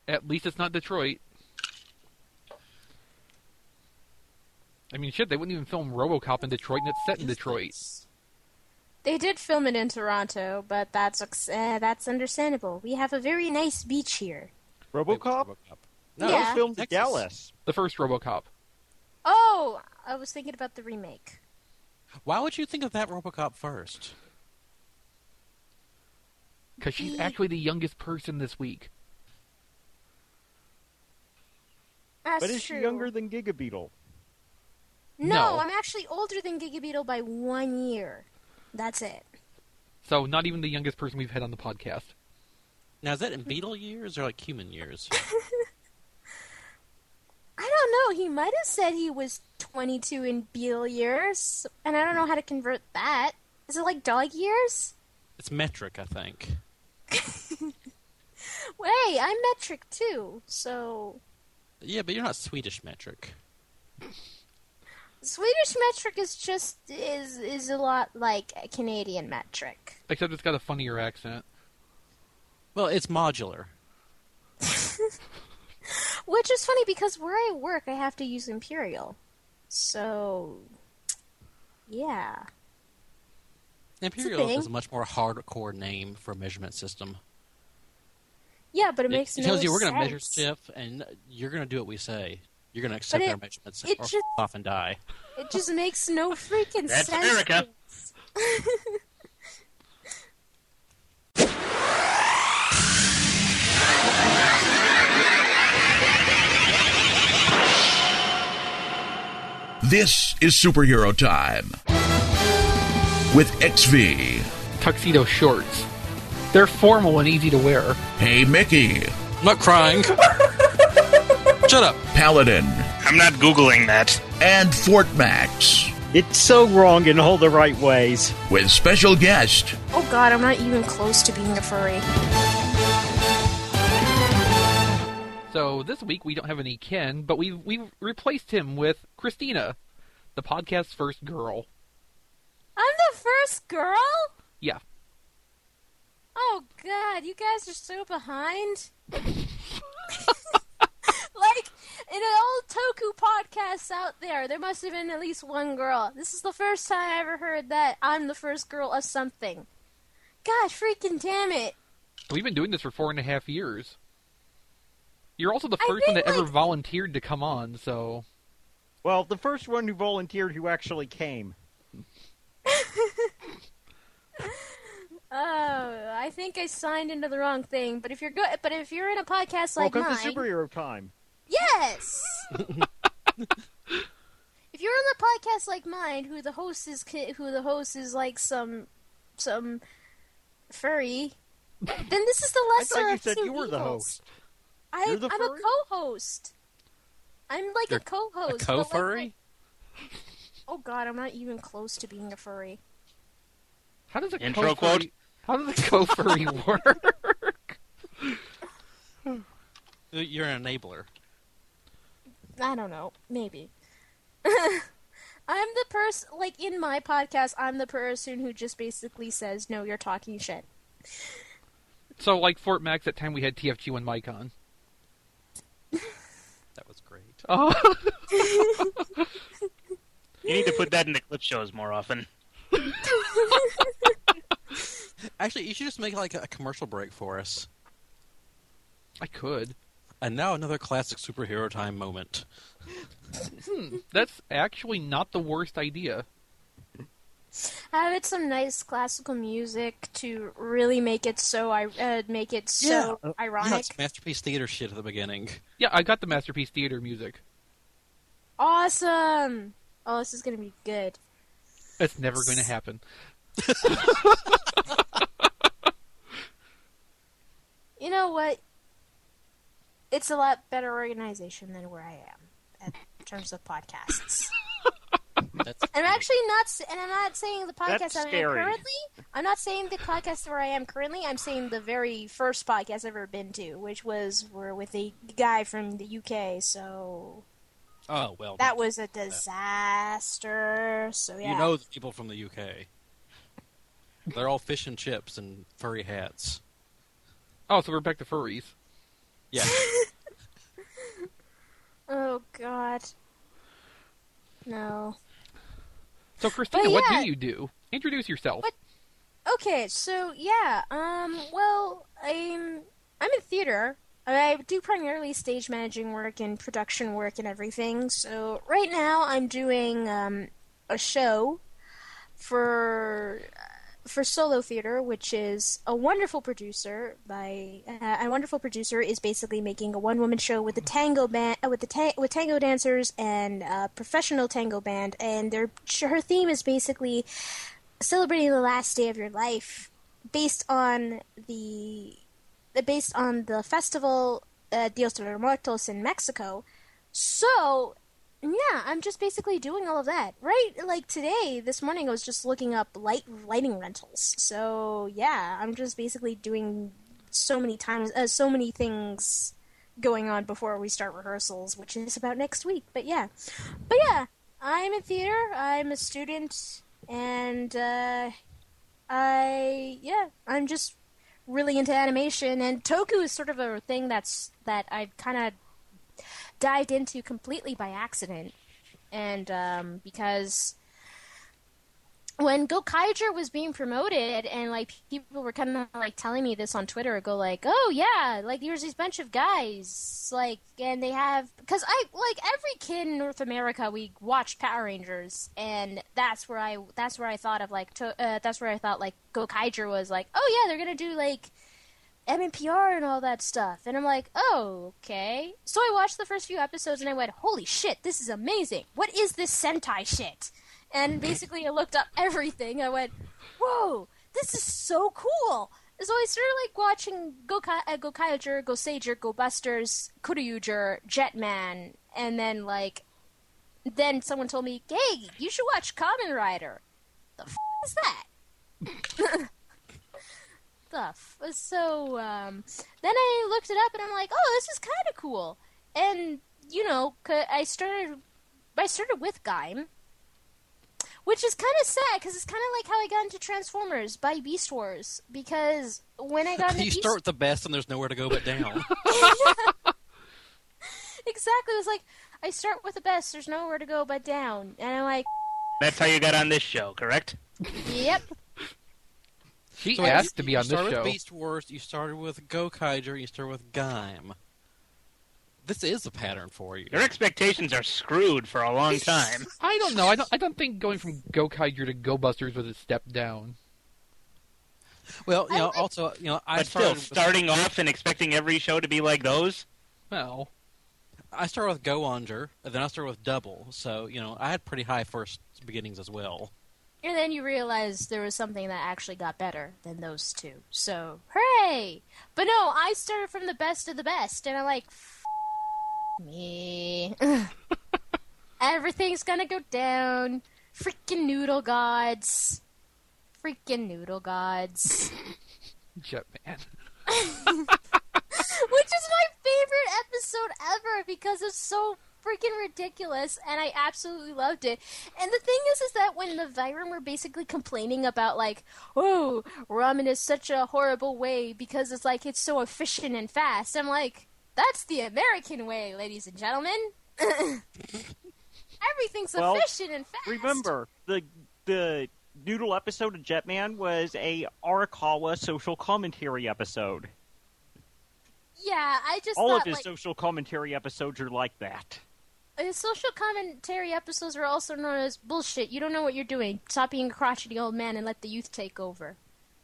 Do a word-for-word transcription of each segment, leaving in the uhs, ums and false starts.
At least it's not Detroit. I mean, shit, they wouldn't even film RoboCop in Detroit, and it's set in Detroit. They did film it in Toronto, but that's uh, that's understandable. We have a very nice beach here. RoboCop? RoboCop. No, Yeah. that was filmed in Texas. Dallas. The first RoboCop. Oh, I was thinking about the remake. Why would you think of that RoboCop first? Because she's actually the youngest person this week. That's But is true. she younger than Gigabeetle? No, No. I'm actually older than Gigabeetle by one year. That's it. So not even the youngest person we've had on the podcast. Now, is that in beetle years or like human years? I don't know. He might have said he was twenty-two in Beetle years, and I don't know how to convert that. Is it like dog years? It's metric, I think. Wait, I'm metric too, so Yeah, but you're not Swedish metric. Swedish metric is just is is a lot like a Canadian metric. Except it's got a funnier accent. Well, it's modular. Which is funny because where I work, I have to use imperial. So, yeah. Imperial thing. is a much more hardcore name for a measurement system. Yeah, but it It, makes it no tells you we're sense. going to measure stuff, and you're going to do what we say. You're going to accept it- our measurements it or just- f- off and die. It just makes no freaking That's sense. America. This is Superhero Time with X V. Tuxedo shorts. They're formal and easy to wear. Hey Mickey, I'm not crying. Shut up. Paladin, I'm not Googling that. and Fort Max It's so wrong in all the right ways. with special guest Oh god, I'm not even close to being a furry. So this week we don't have any Ken, but we've, we've replaced him with Christina, the podcast's first girl. I'm the first girl? Yeah. Oh god, you guys are so behind. Like, in all Toku podcasts out there, there must have been at least one girl. This is the first time I ever heard that I'm the first girl of something. God freaking damn it. We've been doing this for four and a half years. You're also the I've first one been, that ever like- volunteered to come on, so... Well, the first one who volunteered who actually came. Oh, I think I signed into the wrong thing. But if you're good, but if you're in a podcast like Welcome mine, to Superhero Time. yes. If you're on a podcast like mine, who the host is, ki- who the host is like some, some furry, then this is the I lesser thought you of said two you were the evils. host. I, You're the I'm a furry? co-host. I'm like You're a co-host. A but co-furry? Like, oh god, I'm not even close to being a furry. How does a Intro co-furry- quote? How does a co-furry work? You're an enabler. I don't know. Maybe. I'm the person, like, in my podcast, I'm the person who just basically says, no, you're talking shit. So, like Fort Max, that time we had T F G one Mike on. That was great. Oh, You need to put that in the clip shows more often. Actually, you should just make like a commercial break for us. I could. And now another classic superhero time moment. That's actually not the worst idea. Have it some nice classical music to really make it so, I uh, make it so Yeah, ironic. it's masterpiece theater shit at the beginning. Yeah, I got the Masterpiece Theater music. Awesome! Oh, this is gonna be good. That's never going to happen. You know what? It's a lot better organization than where I am in terms of podcasts. That's And I'm actually not, s- and I'm not saying the podcast That's I'm in scary. currently. I'm not saying the podcast where I am currently. I'm saying the very first podcast I've ever been to, which was we're with a guy from the U K. So oh well. that was a disaster. So yeah, You know the people from the U K. They're all fish and chips and furry hats. Oh, so we're back to furries. Yeah. Oh God. No. So, Christina, But what yeah. do you do? Introduce yourself. What? Okay, so yeah, um, well, I'm I'm in theater. I do primarily stage managing work and production work and everything. So right now I'm doing um, a show for for Solo Theater, which is a wonderful producer by uh, a wonderful producer is basically making a one woman show with a tango band uh, with the ta- with tango dancers and a professional tango band, and their her theme is basically celebrating the last day of your life, based on the based on the festival uh, Dios de los Muertos in Mexico. So, yeah, I'm just basically doing all of that. Right, like today, this morning, I was just looking up light lighting rentals. So, yeah, I'm just basically doing so many times, uh, so many things going on before we start rehearsals, which is about next week. But yeah, but yeah, I'm in theater. I'm a student. And, uh, I, yeah, I'm just really into animation, and Toku is sort of a thing that's, that I've kind of dived into completely by accident, and, um, because when Gokaiger was being promoted, and, like, people were kind of, like, telling me this on Twitter, go, like, oh, yeah, like, there's this bunch of guys, like, and they have, because I, like, every kid in North America, we watched Power Rangers, and that's where I, that's where I thought of, like, to, uh, that's where I thought, like, Gokaiger was, like, oh, yeah, they're gonna do, like, M N P R and all that stuff, and I'm like, oh, okay, so I watched the first few episodes, and I went, holy shit, this is amazing, what is this Sentai shit? And basically, I looked up everything. I went, "Whoa, this is so cool!" So I started like watching Gokai, uh, Gokaiger, Goseiger, Go Busters, Kuryuger, Jetman, and then like, then someone told me, "Hey, you should watch Kamen Rider." The f- is that? the f- so um, then I looked it up, and I'm like, "Oh, this is kind of cool." And you know, I started, I started with Gaim. Which is kind of sad, because it's kind of like how I got into Transformers by Beast Wars. Because when I got into You Beast... start with the best, and there's nowhere to go but down. Exactly. It was like, I start with the best, there's nowhere to go but down. And I'm like... That's how you got on this show, correct? Yep. She So asked you, to be you on this started show. with Beast Wars, you started with Gokaiger, you started with Gaim. This is a pattern for you. Your expectations are screwed for a long time. I don't know. I don't. I don't think going from Gokaiger to Go Busters was a step down. Well, you I know, like- also, you know, I But still, started with, starting off and expecting every show to be like those? Well, I started with Go-Onger, and then I started with Double. So, you know, I had pretty high first beginnings as well. And then you realize there was something that actually got better than those two. So, hooray! But no, I started from the best of the best, and I'm like, F- me. Everything's gonna go down. Freaking noodle gods. Freaking noodle gods. Jetman. Which is my favorite episode ever because it's so freaking ridiculous, and I absolutely loved it. And the thing is, is that when the Viren were basically complaining about, like, oh, ramen is such a horrible way because it's like it's so efficient and fast, I'm like, that's the American way, ladies and gentlemen. Everything's Well, efficient and fast. Remember, the the Noodle episode of Jetman was a Arakawa social commentary episode. Yeah, I just All thought, of his like, social commentary episodes are like that. his social commentary episodes are also known as bullshit. You don't know what you're doing. Stop being a crotchety old man and let the youth take over.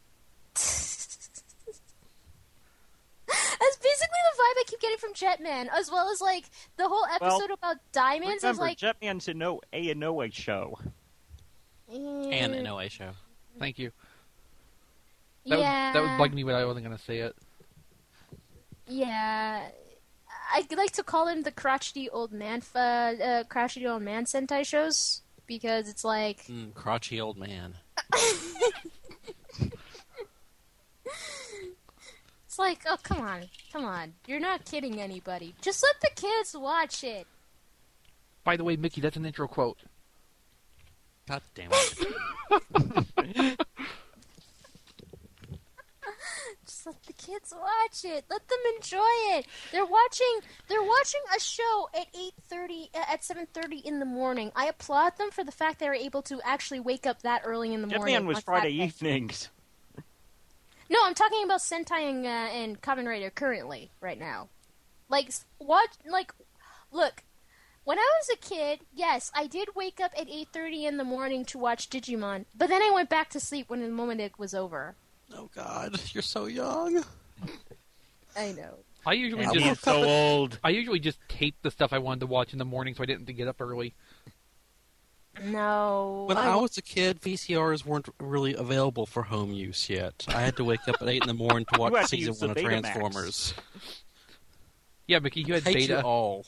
That's basically the vibe I keep getting from Jetman, as well as like the whole episode Well, about diamonds. Remember, Is like Jetman's a no a Inoue show. And an O A show. Thank you. That yeah, would, that would bug me, but I wasn't going to say it. yeah. I like to call him the crotchety old man, uh, uh, crotchety old man Sentai shows because it's like Mm, crotchety old man. it's like, oh come on, come on, you're not kidding anybody. Just let the kids watch it. By the way, Mickey, that's an intro quote. God damn it. Just Just let the kids watch it. Let them enjoy it. They're watching. They're watching a show at eight thirty, at seven thirty in the morning. I applaud them for the fact they were able to actually wake up that early in the morning. Jetman was on Friday Saturday. evenings. No, I'm talking about Sentai and, uh, and Kamen Rider currently, right now. Like, watch, like, look, when I was a kid, yes, I did wake up at eight thirty in the morning to watch Digimon, but then I went back to sleep when the moment it was over. Oh God, you're so young. I know. I usually And just he's so old. I usually just tape the stuff I wanted to watch in the morning, so I didn't have to get up early. No. When I, I was a kid, V C Rs weren't really available for home use yet. I had to wake up at eight in the morning to You had watch to season use the one of Betamax. Transformers. Yeah, Mickey, you had Hate beta. you all.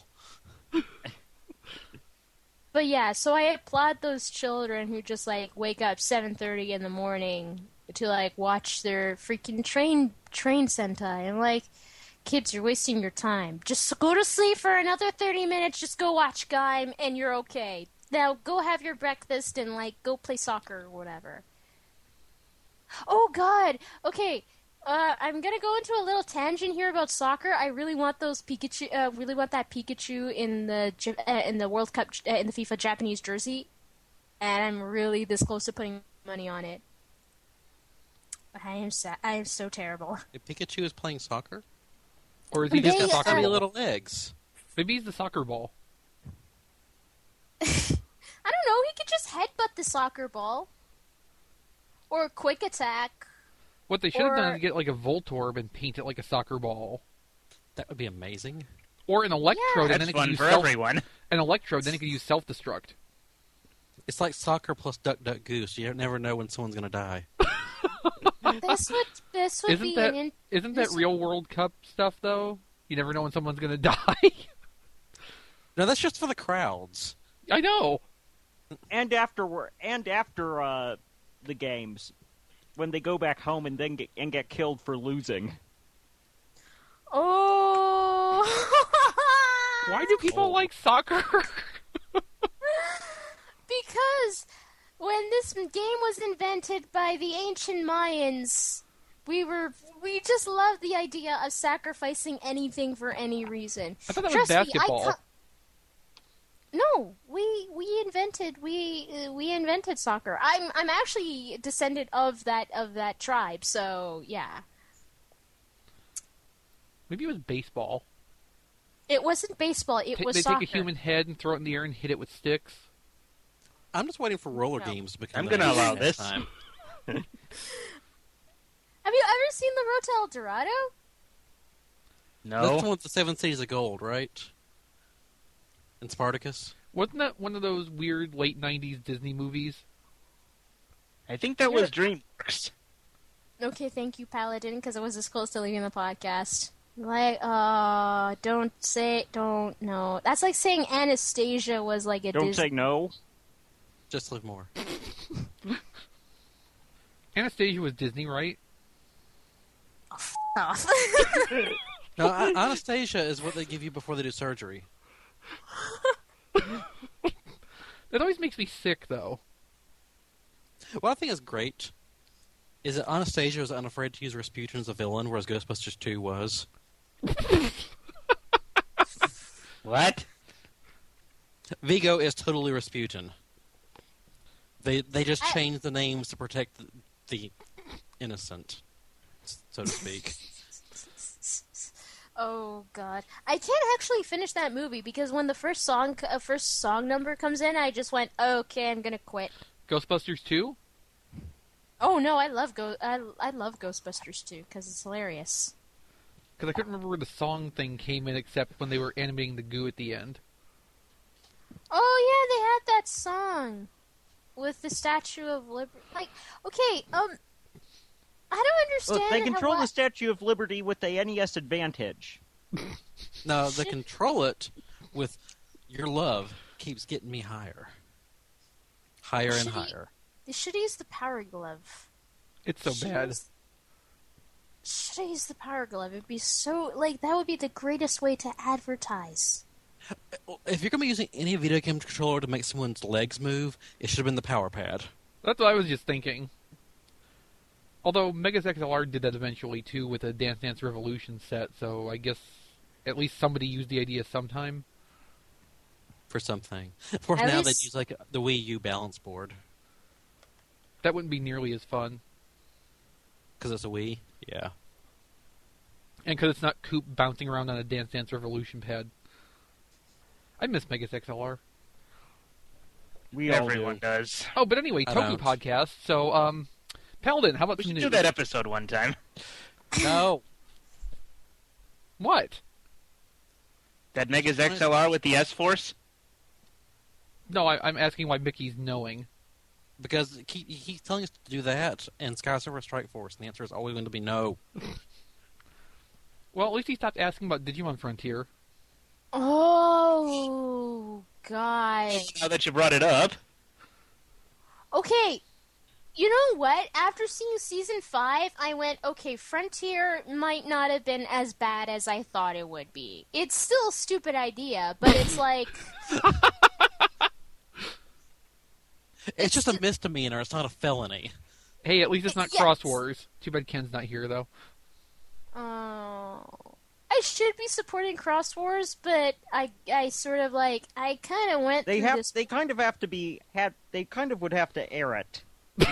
But yeah, so I applaud those children who just, like, wake up seven thirty in the morning to, like, watch their freaking train, train Sentai. And, like, kids, you're wasting your time. Just go to sleep for another thirty minutes, just go watch Gaim, and you're okay. Now, go have your breakfast and, like, go play soccer or whatever. Oh, God! Okay, uh, I'm gonna go into a little tangent here about soccer. I really want those Pikachu, uh, really want that Pikachu in the Ja- uh, in the World Cup, uh, in the FIFA Japanese jersey. And I'm really this close to putting money on it. I am sa- I am so terrible. If Pikachu is playing soccer, Or is he They, just a uh, soccer tiny ball? little legs. Maybe he's the soccer ball. I don't know, he could just headbutt the soccer ball. Or quick attack. What they should have done Or- is get like a Voltorb and paint it like a soccer ball. That would be amazing. Or an Electrode, and That's then it could fun use for self- everyone. an Electrode, then it could use self-destruct. It's like soccer plus Duck Duck Goose. You never know when someone's going to die. This would this would Isn't be that an in- isn't that this- real World Cup stuff though? You never know when someone's gonna die. No, that's just for the crowds. I know. And after and after uh, the games, when they go back home and then get and get killed for losing. Oh. Why do people like soccer? Because when this game was invented by the ancient Mayans, we were we just loved the idea of sacrificing anything for any reason. I thought that was Trust me, I basketball. co- no, we we invented we uh, we invented soccer. I'm I'm actually a descendant of that of that tribe. So yeah, Maybe it was baseball. it wasn't baseball. It Ta- was they soccer. take a human head and throw it in the air and hit it with sticks. I'm just waiting for roller No. games to become. I'm the gonna next allow this. time. Have you ever seen the Road to El Dorado? That's the No. one with the Seven Cities of Gold, right? And Spartacus. Wasn't that one of those weird late nineties Disney movies? I think that was DreamWorks. Okay, thank you, Paladin, because I was this close to leaving the podcast. Like, uh, don't say, don't, no. That's like saying Anastasia was like a Don't Disney. say no. Just live more. Anastasia was Disney, right? off. No, A- Anastasia is what they give you before they do surgery. That always makes me sick, though. What I think is great is that Anastasia was unafraid to use Rasputin as a villain, whereas Ghostbusters two was. What? Vigo is totally Rasputin. They they just I- changed the names to protect the, the innocent, so to speak. Oh God, I can't actually finish that movie because when the first song, uh, first song number comes in, I just went, okay, I'm gonna quit. Ghostbusters two? Oh no, I love Go, I, I love Ghostbusters too because it's hilarious. Because I couldn't remember where the song thing came in except when they were animating the goo at the end. Oh yeah, they had that song with the Statue of Liberty. Like, okay, um, I don't understand. Look, they how control why- the Statue of Liberty with the N E S Advantage. No, they control it with your love keeps getting me higher, higher and Should he- higher. They should use the Power Glove. It's so Should bad. use- Should I use the Power Glove? It'd be so like that would be the greatest way to advertise. If you're going to be using any video game controller to make someone's legs move, it should have been the power pad. That's what I was just thinking. Although Megas X L R did that eventually too with a Dance Dance Revolution set, so I guess at least somebody used the idea sometime. For something. Of course, At now least- they use like the Wii U balance board That wouldn't be nearly as fun, because it's a Wii. Yeah. and because it's not Coop bouncing around on a Dance Dance Revolution pad. I miss Megas X L R. We all Everyone do. does. Oh, but anyway, I Toku don't. podcast. So, um, Paladin, how about We some should news? do that episode one time. No. What? That Megas X L R with the S-Force? No, I, I'm asking why Mickey's knowing. Because he, he keeps telling us to do that and Sky Silver Strike Force, and the answer is always going to be no. Well, at least he stopped asking about Digimon Frontier. Oh, God. Now that you brought it up. Okay, you know what? After seeing season five, I went, okay, Frontier might not have been as bad as I thought it would be. It's still a stupid idea, but it's like, It's just a misdemeanor. It's not a felony. Hey, at least it's not Yes. Cross Wars. Too bad Ken's not here, though. oh, I should be supporting Cross Wars, but I, I sort of like, I kind of went They through have. this. They kind of have to be. Had. They kind of would have to air it. That's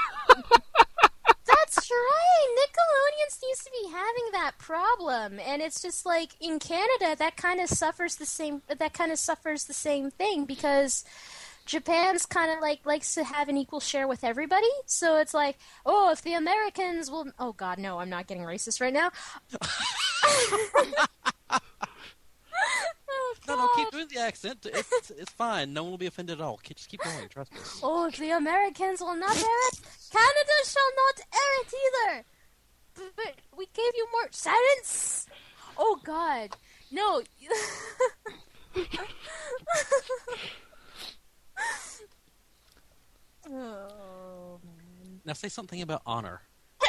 right. Nickelodeon seems to be having that problem, and it's just like in Canada that kind of suffers the same. That kind of suffers the same thing because Japan's kind of like likes to have an equal share with everybody. So it's like, oh, if the Americans will. Oh God, no, I'm not getting racist right now. Oh, No, no, keep God. doing the accent. It's, it's fine. No one will be offended at all. Keep- Just keep going. Trust me. Oh, if the Americans will not air it, Canada shall not air it either. But, but we gave you more silence. Oh God, no. Oh man. Now say something about honor.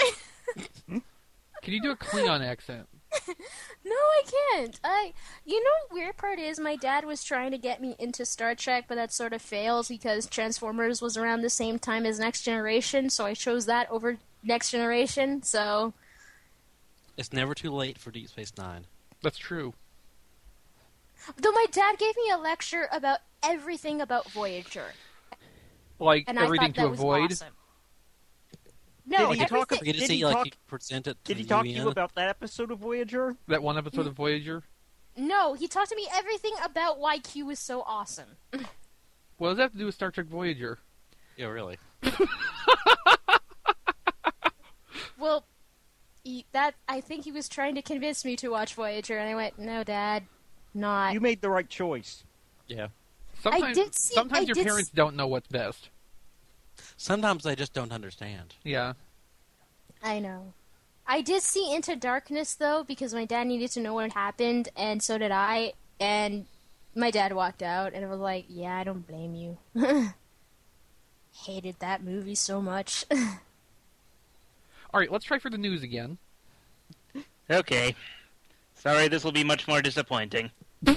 Can you do a Klingon accent? No, I can't. I, you know, the weird part is my dad was trying to get me into Star Trek, but that sort of failed because Transformers was around the same time as Next Generation, so I chose that over Next Generation. So, It's never too late for Deep Space Nine. That's true. though my dad gave me a lecture about everything about Voyager, Like, and everything I thought to that was avoid. awesome. No, Did he talk everything. You just Did see he like talk- you present it to Did the he talk to U N. you about that episode of Voyager? That one episode of Voyager. No, he talked to me everything about why Q is so awesome. What does that have to do with Star Trek Voyager? Yeah, really. Well, he, that I think he was trying to convince me to watch Voyager, and I went, "No, Dad, not." You made the right choice. Yeah. Sometimes, did see- sometimes I your did parents s- don't know what's best. Sometimes they just don't understand. Yeah. I know. I did see Into Darkness though because my dad needed to know what happened, and so did I. And my dad walked out, and I was like, "Yeah, I don't blame you." Hated that movie so much. All right, let's try for the news again. Okay. Sorry, this will be much more disappointing.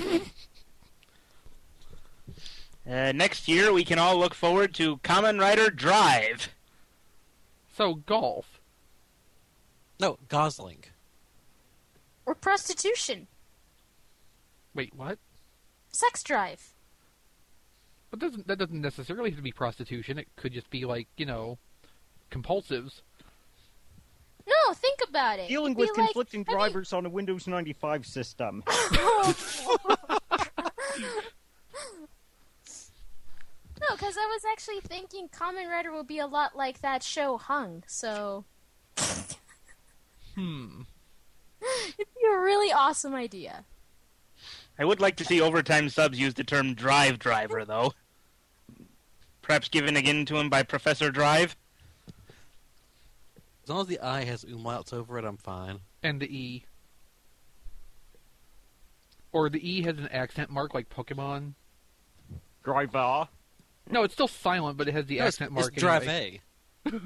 uh, next year, we can all look forward to Kamen Rider Drive. So, golf. No, Gosling. Or prostitution, Wait, what? sex drive. But doesn't that doesn't necessarily have to be prostitution. It could just be like, you know, compulsives. No, think about it. Dealing It'd be with like, conflicting have you- drivers on a Windows ninety-five system. No, because I was actually thinking Kamen Rider will be a lot like that show Hung, so Hmm. it'd be a really awesome idea. I would like to see overtime subs use the term Drive Driver, though. Perhaps given again to him by Professor Drive? As long as the I has umlauts over it, I'm fine. And the E. Or the E has an accent mark like Pokemon. Driver. No, it's still silent, but it has the No, it's- accent it's mark. Drive anyway. A.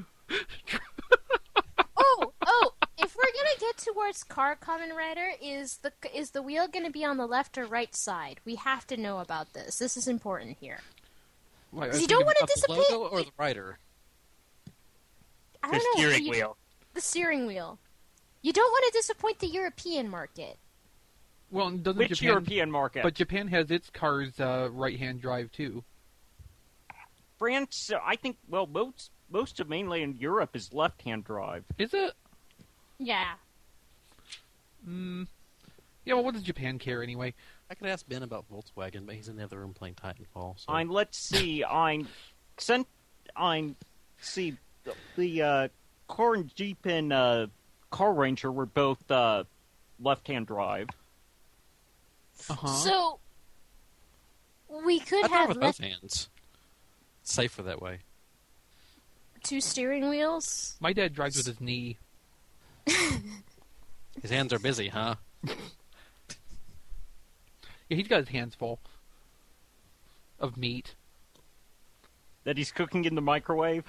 Oh, oh! If we're gonna get towards Car Kamen Rider, is the is the wheel gonna be on the left or right side? We have to know about this. This is important here. Like, I You think don't of- want to Of the dissipate. logo or the writer? I The don't know. steering you- wheel. the steering wheel. You don't want to disappoint the European market. Well, doesn't Which Japan? European market? But Japan has its cars uh, right-hand drive too. France, uh, I think, well, most most of mainland Europe is left-hand drive. Is it? Yeah. Mm, yeah. Well, what does Japan care anyway? I could ask Ben about Volkswagen, but he's in the other room playing Titanfall. So. Ein, let's see, Ein, sent, Ein, see, the, the uh, car and Jeep and uh, Car Ranger were both uh, left-hand drive. Uh-huh. So we could I drive have with left both hands. It's safer that way. two steering wheels. My dad drives with his knee. His hands are busy, huh? Yeah, he's got his hands full of meat. That he's cooking in the microwave.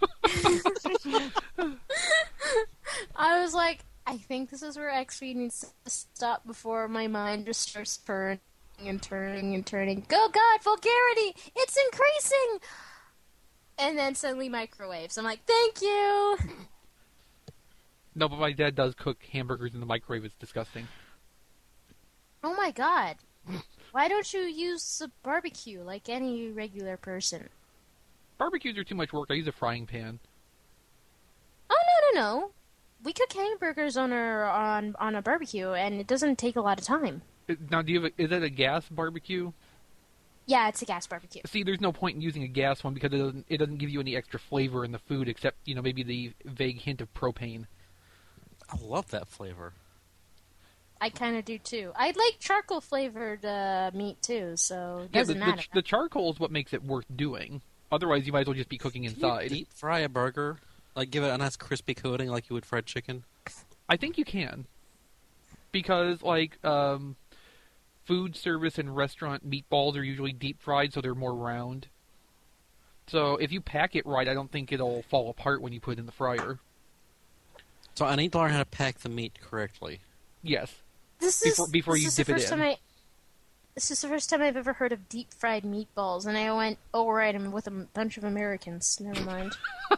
I was like, I think this is where X V needs to stop before my mind just starts turning and turning and turning. Go God, vulgarity! It's increasing! And then suddenly microwaves. I'm like, thank you! No, but my dad does cook hamburgers in the microwave. It's disgusting. Oh my God. Why don't you use a barbecue like any regular person? Barbecues are too much work. I use a frying pan. Oh, no, no, no. We cook hamburgers on our, on on a barbecue, and it doesn't take a lot of time. It- Now, do you have a, is that a gas barbecue? Yeah, it's a gas barbecue. See, there's no point in using a gas one because it doesn't, it doesn't give you any extra flavor in the food except, you know, maybe the vague hint of propane. I love that flavor. I kind of do too. I like charcoal flavored uh, meat too, so it Yeah, doesn't the, matter. the, the charcoal is what makes it worth doing. Otherwise, you might as well just be cooking Can you inside. deep fry a burger? Like, give it a nice crispy coating like you would fried chicken? I think you can. Because, like, um, food service and restaurant meatballs are usually deep fried, so they're more round. So if you pack it right, I don't think it'll fall apart when you put it in the fryer. So I need to learn how to pack the meat correctly. Yes. This before- is before this you is dip the it first in. time I. This is the first time I've ever heard of deep fried meatballs, and I went, "Oh right, I'm with a m- bunch of Americans. Never mind."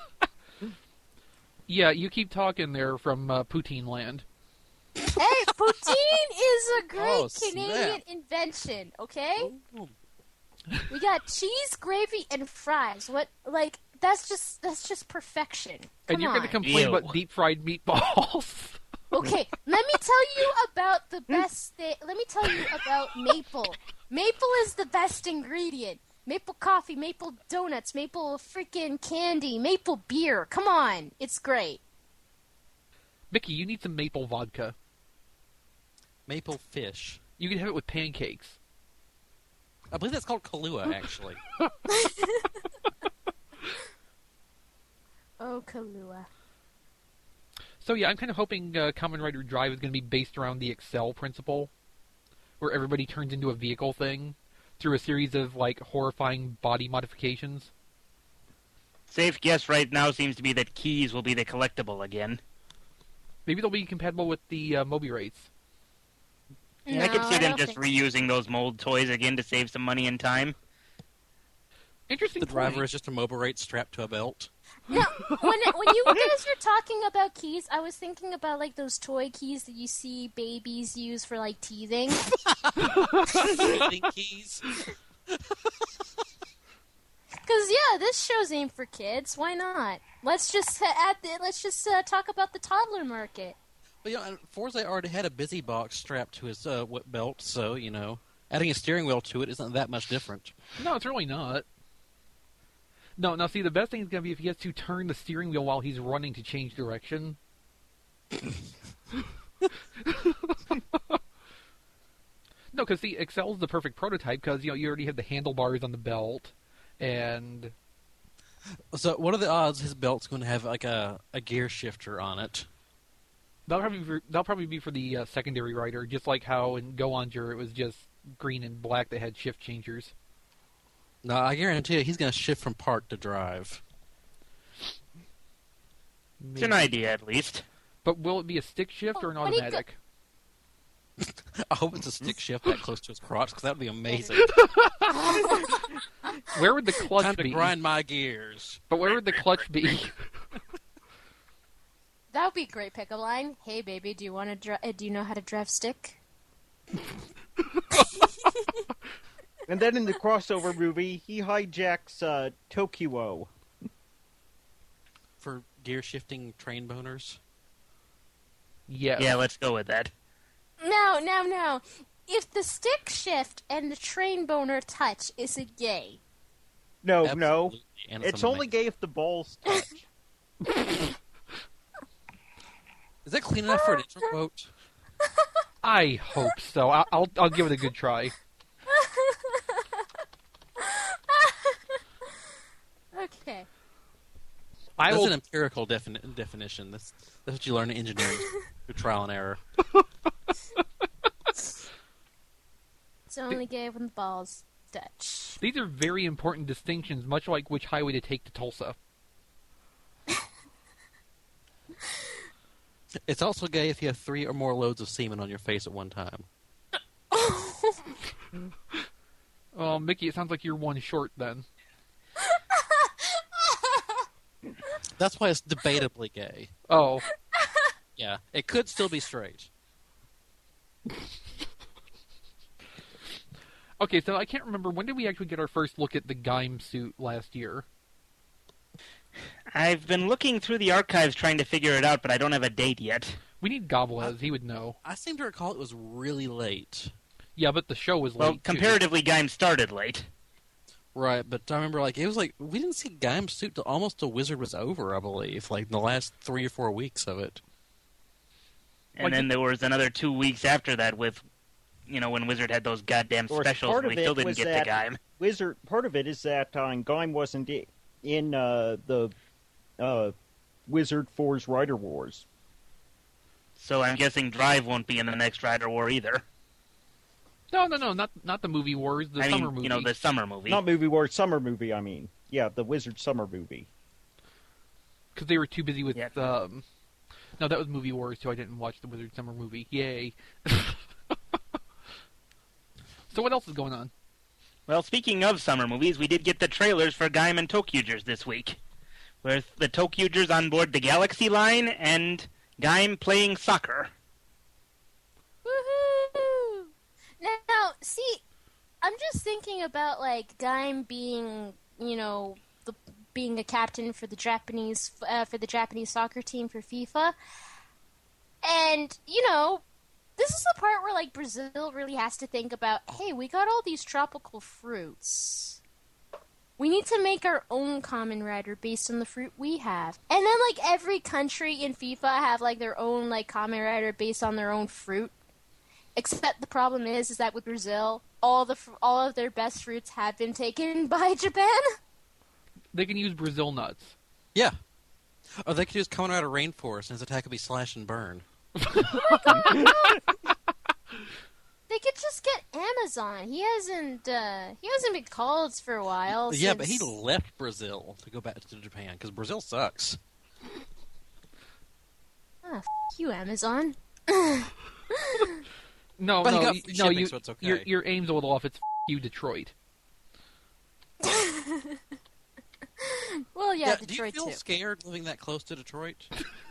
Yeah, you keep talking there from uh, Poutine Land. Hey, poutine is a great Oh, snap. Canadian invention. Okay, Ooh. we got cheese, gravy, and fries. What like that's just that's just perfection. Come And you're on. going to complain Ew. about deep fried meatballs. Okay, let me tell you about the best thing. Let me tell you about maple. Maple is the best ingredient. Maple coffee, maple donuts, maple freaking candy, maple beer. Come on, it's great. Mickey, you need some maple vodka. Maple fish. You can have it with pancakes. I believe that's called Kahlua, actually. Oh, Kahlua. So yeah, I'm kind of hoping uh, Kamen Rider Drive is going to be based around the Excel principle, where everybody turns into a vehicle thing through a series of like horrifying body modifications. Safe guess right now seems to be that keys will be the collectible again. Maybe they'll be compatible with the uh, Moby Rates. I could No, see I them don't just think- reusing those mold toys again to save some money and time. Interesting. The driver point. is just a motorate strapped to a belt. No, when when you guys were talking about keys, I was thinking about like those toy keys that you see babies use for like teething. Breathing keys. Because yeah, this show's aimed for kids. Why not? Let's just uh, add. The, let's just uh, talk about the toddler market. But, you know, Forza already had a busy box strapped to his uh, whip belt, so, you know, adding a steering wheel to it isn't that much different. No, it's really not. No, now see, the best thing is going to be if he has to turn the steering wheel while he's running to change direction. No, because see, Excel's the perfect prototype because you know you already have the handlebars on the belt, and So, what are the odds his belt's going to have, like, a, a gear shifter on it? that'll probably be for, that'll probably be for the uh, secondary rider, just like how in Go Onjur it was just green and black that had shift changers. No, I guarantee you he's going to shift from park to drive. It's an idea, at least. But will it be a stick shift or an When he go- automatic? I hope it's a stick shift that close to his crotch, because that would be amazing. Where would the clutch Time to be? grind my gears. But where would the clutch be? That would be a great pickup line. Hey, baby, do you want to? Dri- uh, do you know how to drive stick? And then in the crossover movie, he hijacks uh, Tokyo. For gear shifting train boners. Yes. Yeah, let's go with that. No, no, no. If the stick shift and the train boner touch, is it gay? No, Absolutely. no. And It's amazing. only gay if the balls touch. Is that clean enough for an intro quote? I hope so. I'll, I'll I'll give it a good try. Okay. I That's will. an empirical defini- definition. That's, that's what you learn in engineering through trial and error. It's only gay when the balls touch. These are very important distinctions, much like which highway to take to Tulsa. It's also gay if you have three or more loads of semen on your face at one time. Oh, Mickey, it sounds like you're one short then. That's why it's debatably gay. Oh, Yeah, it could still be straight. okay. So I can't remember, when did we actually get our first look at the Gaim suit last year? I've been looking through the archives trying to figure it out, but I don't have a date yet. We need Gobelez. He would know. I seem to recall it was really late. Yeah, but the show was Well, late. too. comparatively, Gaim started late. Right, but I remember, like, it was like, we didn't see Gaim's suit till almost the Wizard was over, I believe. Like, the last three or four weeks of it. And Like then the- there was another two weeks after that with, you know, when Wizard had those goddamn Of course, specials, part and of we it still didn't was get that to Gaim. Wizard. Part of it is that uh, Gaim wasn't i- in uh, the uh, Wizard four's Rider Wars. So I'm guessing Drive won't be in the next Rider War either. No, no, no, not not the movie Wars, the I summer mean, movie. you know, the summer movie. Not movie Wars, summer movie. I mean, yeah, the Wizard summer movie. Because they were too busy with. Yeah. Um... No, that was movie Wars, so I didn't watch the Wizard Summer movie. Yay! So what else is going on? Well, speaking of summer movies, we did get the trailers for Gaim and Tokyugers this week, with the Tokyugers on board the Galaxy line and Gaim playing soccer. Woohoo! Now, see, I'm just thinking about like Gaim being, you know, the being a captain for the Japanese uh, for the Japanese soccer team for FIFA, and you know, this is the part where like Brazil really has to think about, hey, we got all these tropical fruits. We need to make our own Kamen Rider based on the fruit we have. And then like every country in FIFA have like their own like Kamen Rider based on their own fruit. Except the problem is is that with Brazil, all the fr- all of their best fruits have been taken by Japan. They can use Brazil nuts. Yeah. Or they could use Kamen Rider Rainforest, and his attack would be slash and burn. They could just get Amazon. He hasn't uh, he hasn't been called for a while. Yeah, but he since- left Brazil to go back to Japan, because Brazil sucks. Ah, f- you, Amazon. No, But he no, got y- free no. shipping, You, so it's okay. your your aim's a little off. It's f- you, Detroit. Well, yeah, do you Detroit feel too. scared living that close to Detroit?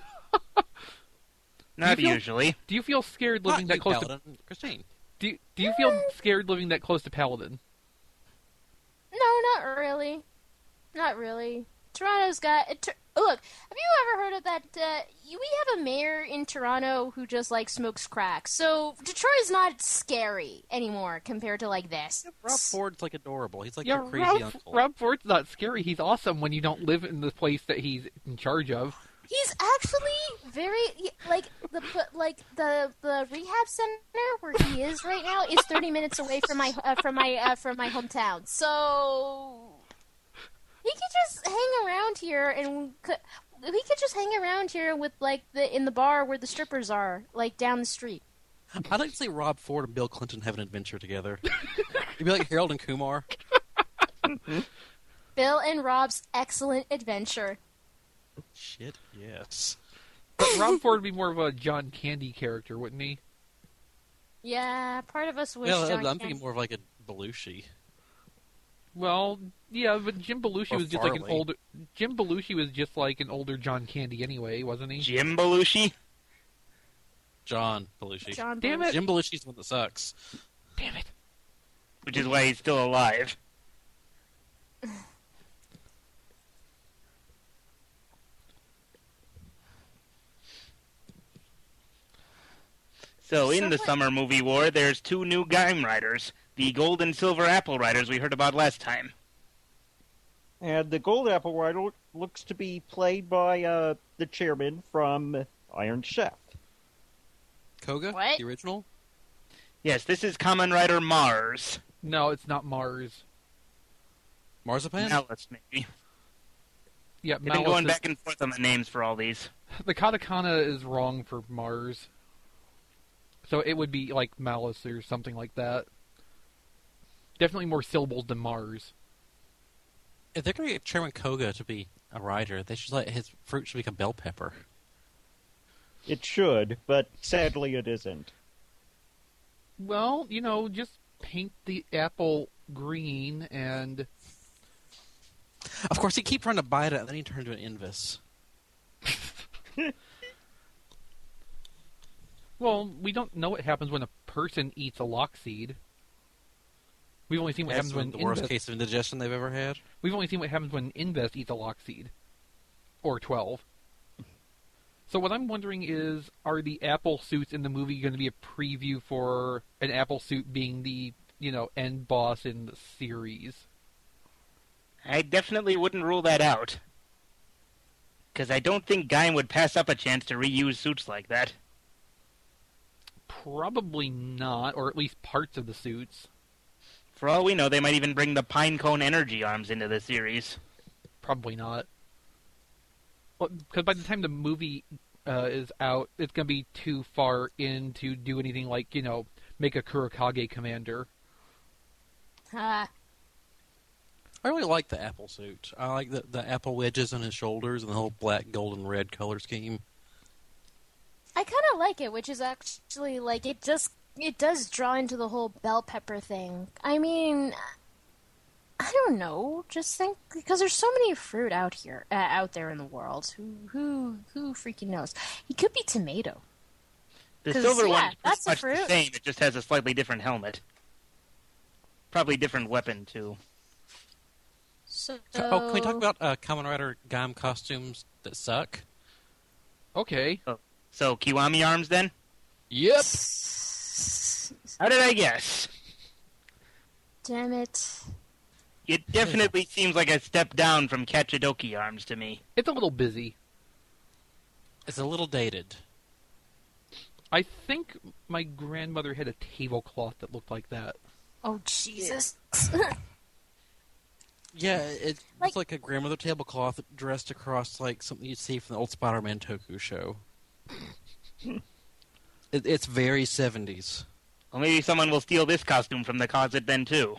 Not feel- usually. Do you feel scared living Not that you, close to? Paladin. Christine. Do you, Do you feel scared living that close to Paladin? No, not really. Not really. Toronto's got. It, oh, look, have you ever heard of that? Uh, we have a mayor in Toronto who just like smokes crack. So Detroit is not scary anymore compared to like this. Rob Ford's like adorable. He's like Yeah, your crazy Rob, uncle. Rob Ford's not scary. He's awesome when you don't live in the place that he's in charge of. He's actually very like the but, like the the rehab center where he is right now is thirty minutes away from my uh, from my uh, from my hometown. So he could just hang around here and could, he could just hang around here with like the in the bar where the strippers are, like down the street. I'd like to see Rob Ford and Bill Clinton have an adventure together. It'd be like Harold and Kumar. Bill and Rob's excellent adventure. Shit, yes. But Rob Ford would be more of a John Candy character, wouldn't he? Yeah, part of us wish. Well, John I'm Candy- thinking more of like a Belushi. Well, yeah, but Jim Belushi Or was just like an Farley. older. Jim Belushi was just like an older John Candy anyway, wasn't he? Jim Belushi? John Belushi. John Damn Belushi. it. Jim Belushi's the one that sucks. Damn it! Which is why he's still alive. So, in the Someone- summer movie war, there's two new Gaim riders. The Gold and Silver Apple riders we heard about last time. And the Gold Apple Rider looks to be played by uh, the chairman from Iron Chef. Koga, What? the original. Yes, this is Kamen Rider Mars. No, it's not Mars. Marzipan. Malice, maybe. Yeah, They've been Malice going is- back and forth on the names for all these. The katakana is wrong for Mars. So it would be like Malice or something like that. Definitely more syllables than Mars. If they're going to get Chairman Koga to be a writer, they should let his fruit should become bell pepper. It should, but sadly it isn't. Well, you know, just paint the apple green and... Of course, he keep trying to bite it, and then he turned to an Invis. Well, we don't know what happens when a person eats a lockseed. We've only seen what That's happens when the worst Invest... case of indigestion they've ever had. We've only seen what happens when Invest eats a lockseed. Or twelve. So what I'm wondering is, are the apple suits in the movie going to be a preview for an apple suit being the, you know, end boss in the series? I definitely wouldn't rule that out. Because I don't think Gaim would pass up a chance to reuse suits like that. Probably not, or at least parts of the suits. For all we know, they might even bring the Pinecone energy arms into the series. Probably not. Well, because by the time the movie uh, is out, it's going to be too far in to do anything like, you know, make a Kurakage commander. Ah, I really like the apple suit. I like the, the apple wedges on his shoulders and the whole black, gold, and red color scheme. I kind of like it, which is actually like it just it does draw into the whole bell pepper thing. I mean, I don't know. Just think because there's so many fruit out here, uh, out there in the world. Who who who freaking knows? He could be tomato. The 'Cause, silver yeah, one is that's a pretty much the fruit. same. It just has a slightly different helmet. Probably different weapon, too. So, So, oh, can we talk about uh, Kamen Rider Gaim costumes that suck? Okay. So, Kiwami arms, then? Yep. How did I guess? Damn it! It definitely seems like a step down from Kachidoki arms to me. It's a little busy. It's a little dated. I think my grandmother had a tablecloth that looked like that. Oh Jesus! Yeah, it, Like- it's like a grandmother tablecloth dressed across like something you'd see from the old Spider-Man Toku show. it, it's very seventies. Well, maybe someone will steal this costume from the closet then, too.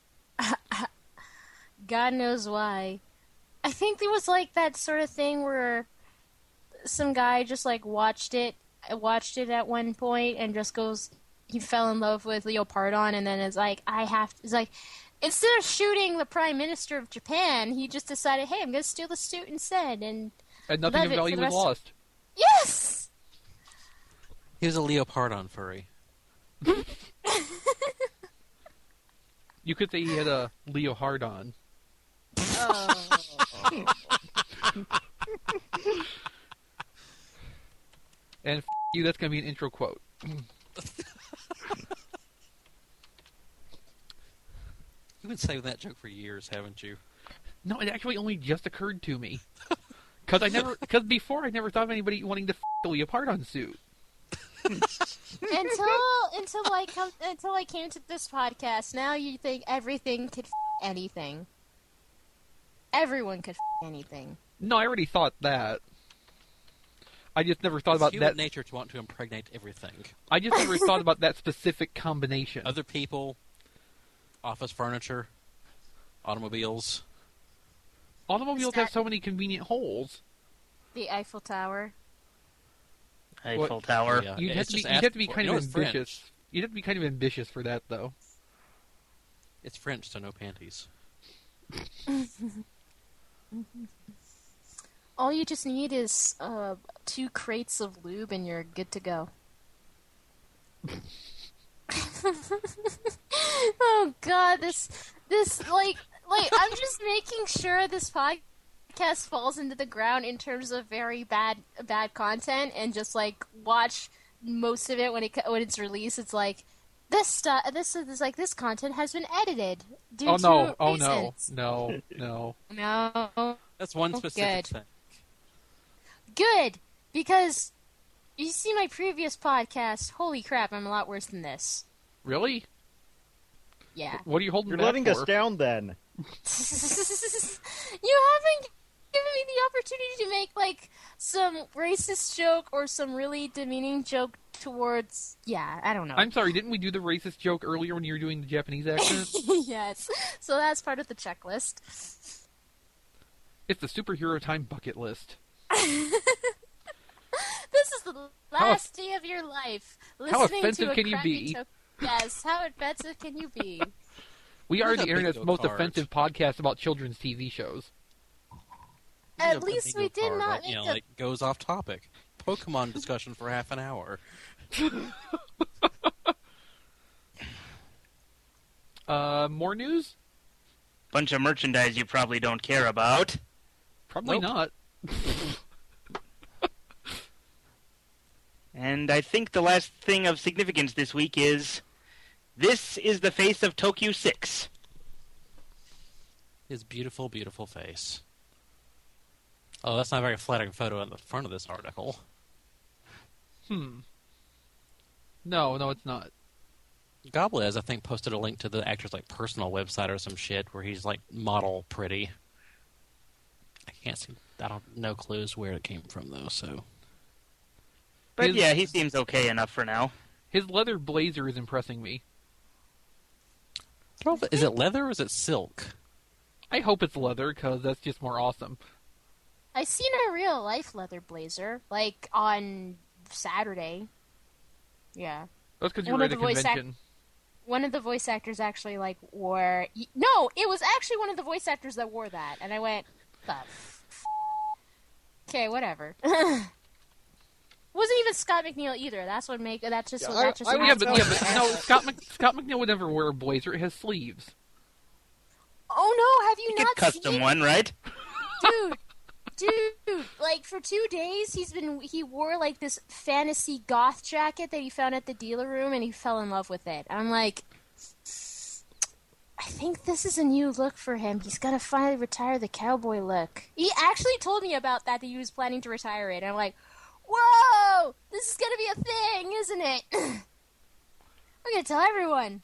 God knows why. I think there was like that sort of thing where some guy just like watched it, watched it at one point, and just goes, he fell in love with Leopardon, and then is like, I have. It's like, instead of shooting the Prime Minister of Japan, he just decided, hey, I'm gonna steal the suit instead, and And nothing Love of it for value the was rest of- lost. yes. He was a Leopardon furry. You could say he had a Leo hard-on. Oh. And f- you, that's going to be an intro quote. You've been saving that joke for years, haven't you? No, it actually only just occurred to me. Because I never, because before I never thought of anybody wanting to f- the Leopardon suit. until until I come until I came to this podcast. Now you think everything could f- anything. Everyone could f- anything. No, I already thought that. I just never thought It's about human that. nature to want to impregnate everything. I just never thought about that specific combination. Other people, office furniture, automobiles. Automobiles Is that- have so many convenient holes. The Eiffel Tower. Eiffel What- Tower. Yeah, You'd have it's to be, just you'd have to be asked for. kind You know of it's ambitious. French. You'd have to be kind of ambitious for that, though. It's French, so no panties. All you just need is uh, two crates of lube and you're good to go. Oh god, this this like like I'm just making sure this podcast falls into the ground in terms of very bad bad content, and just like watch most of it when it when it's released. It's like this stuff. This is like this content has been edited due Oh to no! Oh reasons. no! No! No! No. That's one specific Good. thing. Good, because you see my previous podcast. Holy crap! I'm a lot worse than this. Really? Yeah. What are you holding You're back letting for? us down then. You haven't given me the opportunity to make like some racist joke or some really demeaning joke towards. Yeah, I don't know. I'm sorry. Didn't we do the racist joke earlier when you were doing the Japanese accent? Yes. So that's part of the checklist. It's the superhero time bucket list. This is the last day of your life. How Listening offensive to a can you crappy be? joke. Yes. How offensive can you be? We are Look the at internet's bingo most cards. offensive podcast about children's T V shows. You At know, least bingo we did card, not like, make you know, a- like goes off topic. Pokemon discussion for half an hour. Uh, more news? Bunch of merchandise you probably don't care about. Probably Nope. not. And I think the last thing of significance this week is this is the face of Tokyo six. His beautiful, beautiful face. Oh, that's not a very flattering photo on the front of this article. Hmm. No, no, it's not. Goblez, I think, posted a link to the actor's like personal website or some shit where he's like model pretty. I can't see. I don't no clues where it came from though. So But His- yeah, he seems okay enough for now. His leather blazer is impressing me. I don't know if- is it leather or is it silk? I hope it's leather, because that's just more awesome. I seen a real life leather blazer, like on Saturday. Yeah. That's because you One were of at a the voice act- convention. One of the voice actors actually like wore. No, it was actually one of the voice actors that wore that, and I went, "The f-? Okay, whatever." Wasn't even Scott McNeil either. That's what make that's just Yeah, what I- that just. I Oh, was yeah, adds but, to yeah, it. but no, Scott, Mc, Scott McNeil would never wear a blazer. It has sleeves. Oh no! Have you You could not custom seen, one, right? dude? Dude, like for two days, he's been he wore like this fantasy goth jacket that he found at the dealer room, and he fell in love with it. I'm like, I think this is a new look for him. He's gonna finally retire the cowboy look. He actually told me about that that he was planning to retire it. And I'm like, whoa, this is gonna be a thing, isn't it? I'm gonna tell everyone.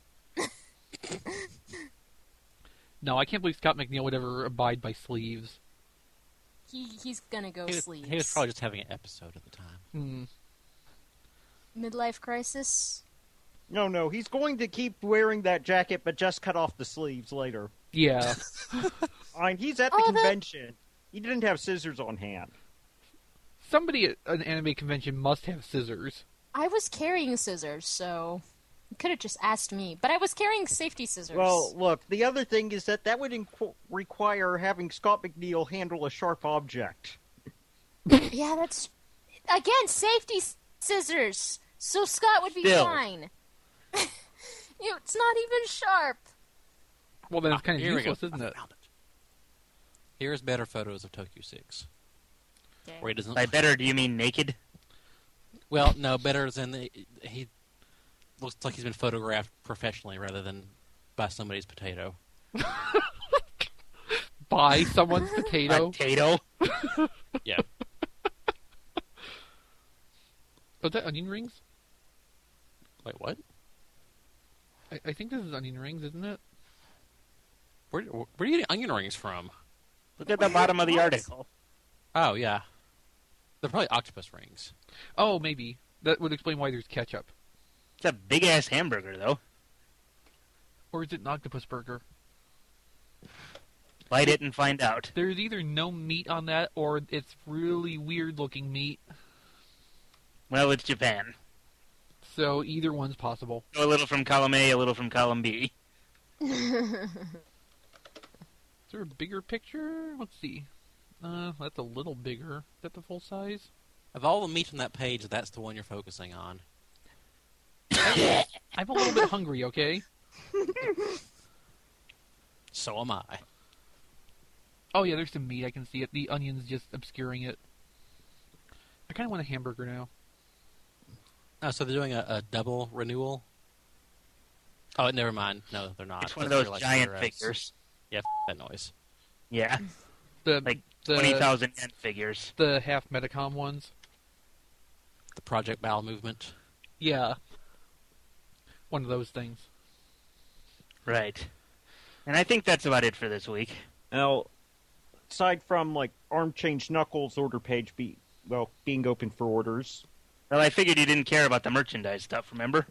No, I can't believe Scott McNeil would ever abide by sleeves. He he's gonna go He was, sleeves. he was probably just having an episode at the time. Hmm. Midlife crisis. No, no, he's going to keep wearing that jacket, but just cut off the sleeves later. Yeah. I mean, he's at the Oh, that- convention. He didn't have scissors on hand. Somebody at an anime convention must have scissors. I was carrying scissors, so you could have just asked me. But I was carrying safety scissors. Well, look, the other thing is that that would inqu- require having Scott McNeil handle a sharp object. yeah, that's again safety s- scissors. So Scott would be Still. fine. It's not even sharp. Well, then it's kind of Here we go. useless, isn't it? I found it. Here's better photos of Tokyo six. Where he doesn't. By better, do you mean naked? Well, no, better than the, he looks like he's been photographed professionally rather than by somebody's potato. Buy someone's potato. Potato. Yeah. Was that onion rings? Wait, what? I, I think this is onion rings, isn't it? Where where are you getting onion rings from? Look at the bottom of the What? article. Oh yeah, they're probably octopus rings. Oh, maybe. That would explain why there's ketchup. It's a big ass hamburger, though. Or is it an octopus burger? Light it and find out. There's either no meat on that, or it's really weird looking meat. Well, it's Japan. So either one's possible. So a little from column A, a little from column B. Is there a bigger picture? Let's see. Uh, that's a little bigger. Is that the full size? Of all the meat on that page, that's the one you're focusing on. I'm a little bit hungry, okay? So am I. Oh yeah, there's some meat. I can see it. The onion's just obscuring it. I kind of want a hamburger now. Oh, so they're doing a, a double renewal? Oh, never mind. No, they're not. It's one of They're those like giant cigarettes. figures. Yeah, f- that noise. Yeah, The like the, twenty thousand yen figures. The half Metacom ones. The Project Bowel movement. Yeah. One of those things. Right. And I think that's about it for this week. Now, aside from like Arm Change Knuckles order page be well being open for orders, Well, I figured you didn't care about the merchandise stuff, remember?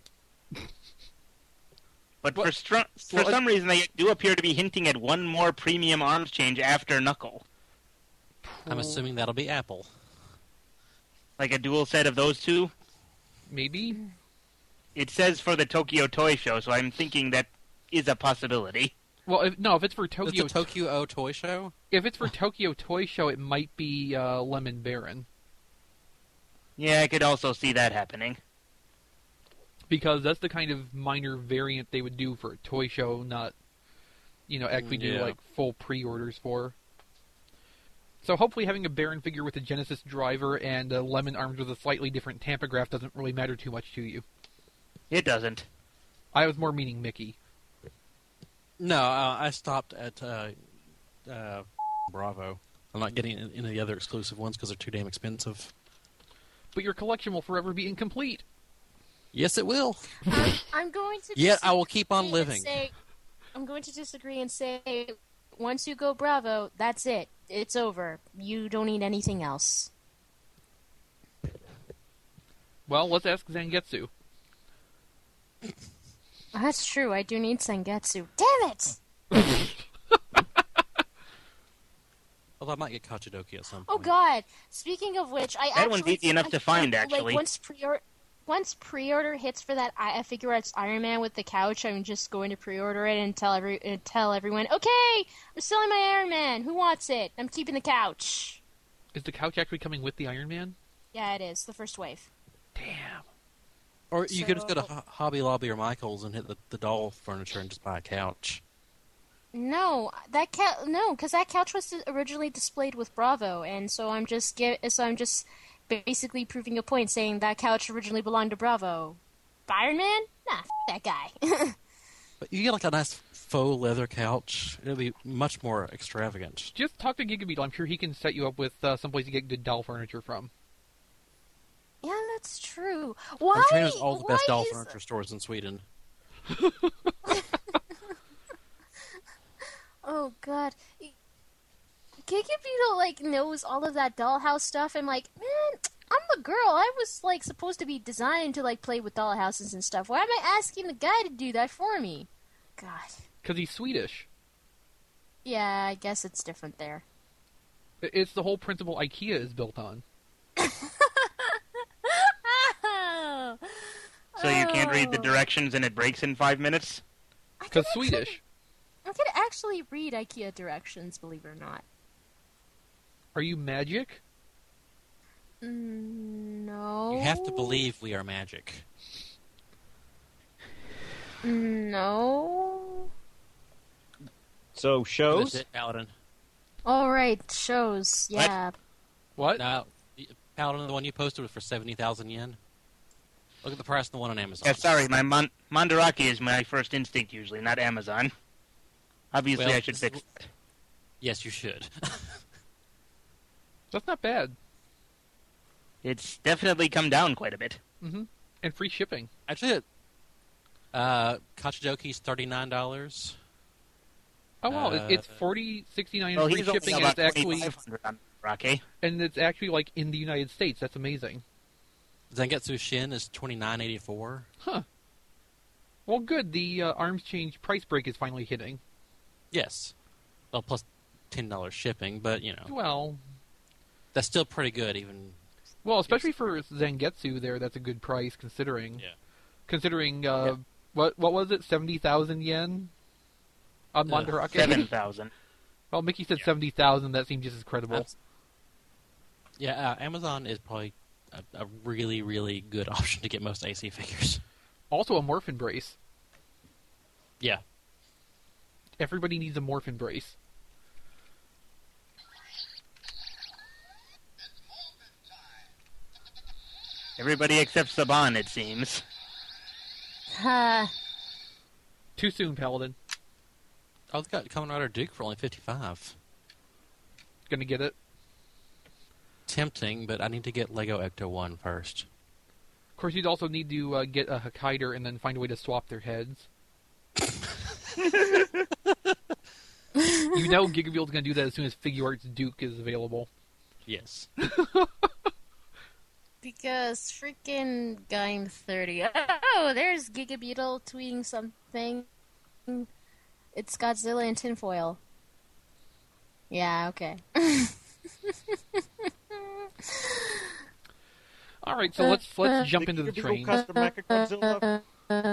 But Well- for str- for well, some reason, they do appear to be hinting at one more premium arms change after Knuckle. I'm assuming that'll be Apple. Like a dual set of those two. Maybe? It says for the Tokyo Toy Show, so I'm thinking that is a possibility. Well, if, no, if it's for Is Tokyo... the Tokyo O Toy Show? if it's for Tokyo Toy Show, it might be uh, Lemon Baron. Yeah, I could also see that happening. Because that's the kind of minor variant they would do for a toy show, not, you know, actually do, Yeah. like, full pre-orders for. So hopefully having a Baron figure with a Genesis driver and a Lemon arms with a slightly different tampograph doesn't really matter too much to you. It doesn't. I was more meaning Mickey. No, uh, I stopped at uh, uh, Bravo. I'm not getting any of the other exclusive ones because they're too damn expensive. But your collection will forever be incomplete. Yes, it will. I'm, I'm going to. Yet I will disagree keep on and living. Say, I'm going to disagree and say, once you go Bravo, that's it. It's over. You don't need anything else. Well, let's ask Zangetsu. That's true. I do need Sengetsu. Damn it! Although I might get Kachidoki at some point. Oh God! Speaking of which, I That actually one's easy enough I to find, like, actually. once pre-order, once pre-order hits for that I, I figure it's Iron Man with the couch, I'm just going to pre-order it and tell every and tell everyone, okay, I'm selling my Iron Man. Who wants it? I'm keeping the couch. Is the couch actually coming with the Iron Man? Yeah, it is the first wave. Damn. Or you could just go to So- Ho- Hobby Lobby or Michael's and hit the, the doll furniture and just buy a couch. No, that couch. No, because that couch was originally displayed with Bravo, and so I'm just get. So I'm just basically proving a point, saying that couch originally belonged to Bravo. Iron Man? Nah, f- that guy. But you get like a nice faux leather couch. It'll be much more extravagant. Just talk to Gigabeetle. I'm sure he can set you up with uh, someplace to get good doll furniture from. Yeah, that's true. Why? I'm sure there's all the best why doll is- furniture stores in Sweden. Oh God, Gigabeetle like knows all of that dollhouse stuff. I'm like, man, I'm a girl. I was like supposed to be designed to like play with dollhouses and stuff. Why am I asking the guy to do that for me? God. Because he's Swedish. Yeah, I guess it's different there. I- It's the whole principle IKEA is built on. So you can't read the Oh. directions and it breaks in five minutes? I Because could actually- Swedish. I could actually read IKEA directions, believe it or not. Are you magic? Mm, no. You have to believe we are magic. No. so shows. That's it, Paladin. All right, shows. Yeah. What? Now, Paladin, the one you posted was for seventy thousand yen. Look at the price of the one on Amazon. Yeah, sorry, my Mon- Mandarake is my first instinct usually, not Amazon. Obviously, Well, I should this fix is- it. Yes, you should. That's not bad. It's definitely come down quite a bit. Mm-hmm. And free shipping. Actually, uh, Kachidoki's thirty-nine dollars. Oh wow, it- Uh, it's forty sixty nine Well, free he's only shipping, and about it's actually twenty-five hundred on Mandarake. and it's actually like in the United States. That's amazing. Zangetsu Shin is twenty-nine eighty-four. Huh. Well, good. The uh, arms change price break is finally hitting. Yes. Well, plus ten dollars shipping, but, you know, Well, that's still pretty good, even... well, especially for Zangetsu, there, that's a good price considering. Yeah. Considering uh, Yeah. what what was it, seventy thousand yen on Uh, Mandarake? Seven thousand. Well, Mickey said seventy thousand. That seemed just as credible. That's- Yeah, uh, Amazon is probably a, a really, really good option to get most A C figures. Also, a morphin brace. Yeah. Everybody needs a morphin brace. Everybody except Saban, it seems. Uh, Too soon, Paladin. Oh, they've got Kamen Rider Duke for only fifty-five. Gonna get it. Tempting, but I need to get Lego Ecto one first. Of course, you'd also need to uh, get a Hokkaider and then find a way to swap their heads. You know Gigabuild's going to do that as soon as Figuarts Duke is available. Yes. because freaking Gaim thirty. Oh, there's Gigabeetle tweeting something. It's Godzilla in tinfoil. Yeah, okay. All right, so let's let's jump into the Gigabeetle train. Custom Mechagodzilla. Uh,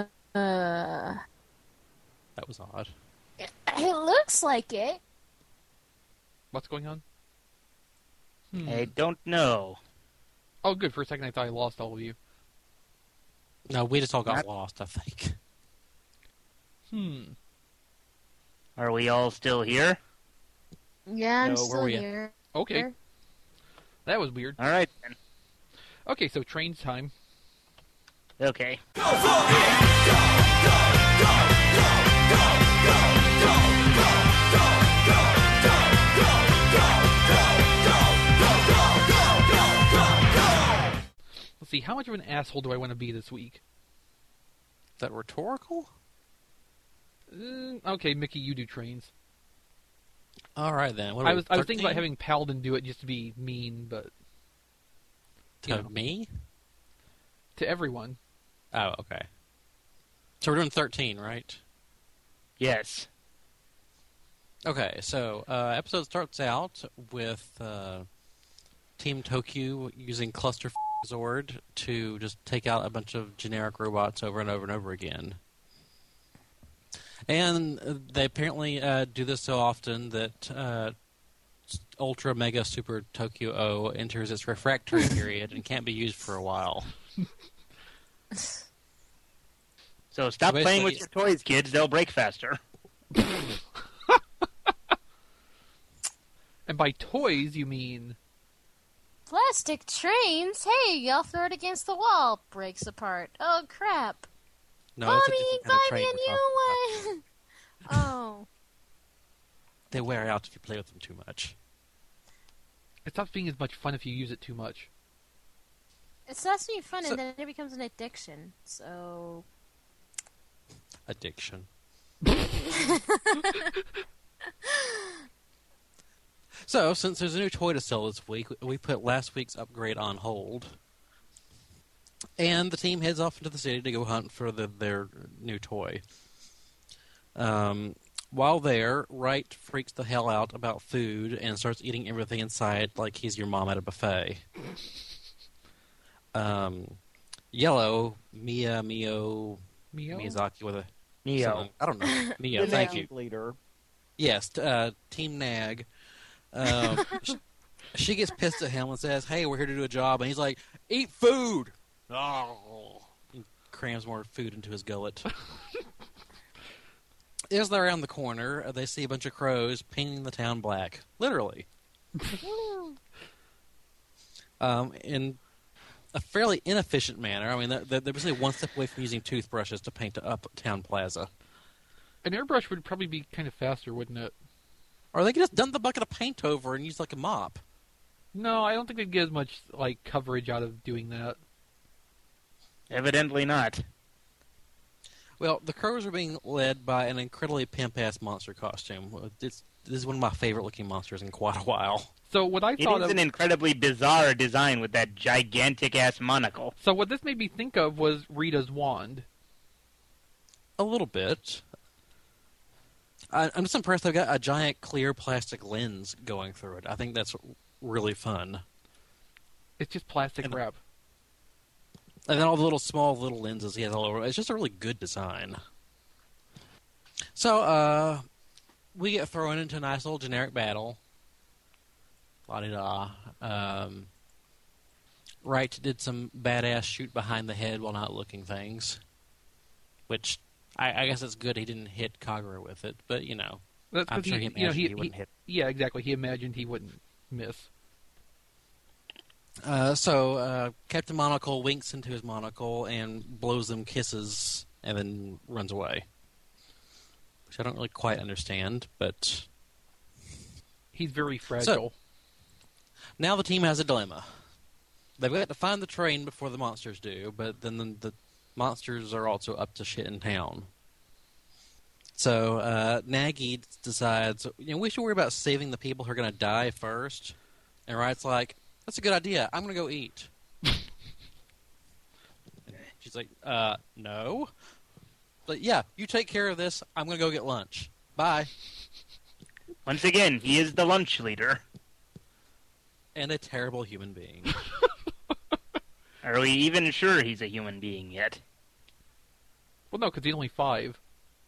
That was odd. it looks like it. What's going on? Hmm. I don't know. Oh, good. For a second, I thought I lost all of you. No, we just all got Not- lost, I think. Hmm. Are we all still here? Yeah, I'm No, where still we at? here. Okay, that was weird. All right then. Okay, so train's time. Okay. Let's see, how much of an asshole do I want to be this week? Is that rhetorical? Uh, okay, Mickey, you do trains. All right, then. What are I we, was I was thinking about thirteen? having Paladin do it just to be mean, but To you know. me? to everyone. Oh, okay. So we're doing thirteen, right? Yes. Okay, so uh, episode starts out with uh, Team Tokyo using Cluster Zord to just take out a bunch of generic robots over and over and over again. And uh, they apparently uh, do this so often that uh, Ultra Mega Super Tokyo O enters its refractory period and can't be used for a while. So stop Basically- playing with your toys, kids. They'll break faster. And by toys, you mean Plastic trains? Hey, I'll throw it against the wall. Breaks apart. Oh, crap. No, that's a Mommy, different buy kind of me train a we're new talking about. one. Oh. They wear out if you play with them too much. it stops being as much fun if you use it too much. It starts being fun So- and then it becomes an addiction. So. Addiction. So, since there's a new toy to sell this week, we put last week's upgrade on hold. And the team heads off into the city to go hunt for the, their new toy. Um, while there, Wright freaks the hell out about food and starts eating everything in sight like he's your mom at a buffet. Um, Yellow, Mia, Mio, Mio? Miyazaki with a... Neo. something. I don't know. Mio, The thank Nag you. Leader. Yes, t- uh, Team Nag. Um, sh- she gets pissed at him and says, "Hey, we're here to do a job," and he's like, "Eat food!" Oh, he crams more food into his gullet. As they're around the corner, uh, they see a bunch of crows painting the town black, literally, um, in a fairly inefficient manner. I mean, they're, they're basically one step away from using toothbrushes to paint the uptown plaza. An airbrush would probably be kind of faster, wouldn't it? Or they could just dump the bucket of paint over and use like a mop. No, I don't think they'd get as much like coverage out of doing that. Evidently not. Well, the crows are being led by an incredibly pimp-ass monster costume. It's, this is one of my favorite-looking monsters in quite a while. So what I It thought is of, an incredibly bizarre design with that gigantic-ass monocle. so what this made me think of was Rita's wand. A little bit. I, I'm just impressed they've got a giant clear plastic lens going through it. I think that's really fun. It's just plastic And- wrap. And then all the little small little lenses he has all over. It's just a really good design. So, uh, we get thrown into a nice little generic battle. La-di-da. Um, Wright did some badass shoot behind the head while not looking things. Which, I, I guess it's good he didn't hit Kagura with it, but, you know. That's I'm 'cause sure he you imagined know, he, he, wouldn't he- hit. Yeah, exactly. He imagined he wouldn't miss. Uh, so, uh, Captain Monocle winks into his monocle and blows them kisses and then runs away. Which I don't really quite understand, but... He's very fragile. Now the team has a dilemma. They've got to find the train before the monsters do, but then the, the monsters are also up to shit in town. So, uh, Nagy decides, you know, we should worry about saving the people who are going to die first. And Wright's like, that's a good idea. I'm going to go eat. She's like, uh, no. But yeah, you take care of this. I'm going to go get lunch. Bye. Once again, he is the lunch leader. And a terrible human being. Are we even sure he's a human being yet? Well, no, because he's only five.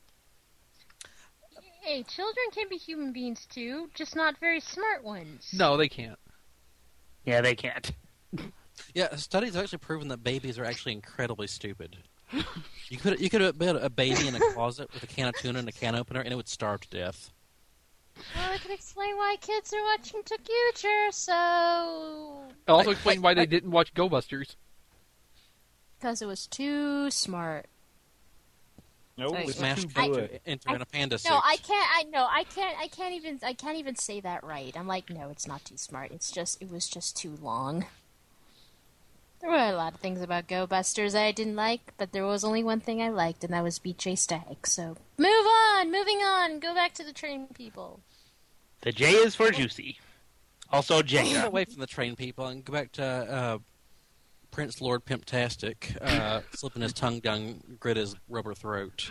Hey, children can be human beings too, just not very smart ones. No, they can't. Yeah, they can't. Yeah, studies have actually proven that babies are actually incredibly stupid. You could you could have put a baby in a closet with a can of tuna and a can opener, and it would starve to death. Well, I could explain why kids are watching To Future, so... I'll also I- explain I- why they I- didn't watch Go Busters. Because it was too smart. No, Sorry. it's Smashed too into, good. into an panda suit. No, I can't. I no, I can't. I can't even. I can't even say that right. I'm like, no, it's not too smart. It's just. It was just too long. There were a lot of things about Go Busters I didn't like, but there was only one thing I liked, and that was Beat J Stag. So move on, moving on. Go back to the train people. The J is for Juicy. Also Get Jenga. away from the train people and go back to uh, Prince Lord Pimptastic, uh, slipping his tongue down Greta's rubber throat.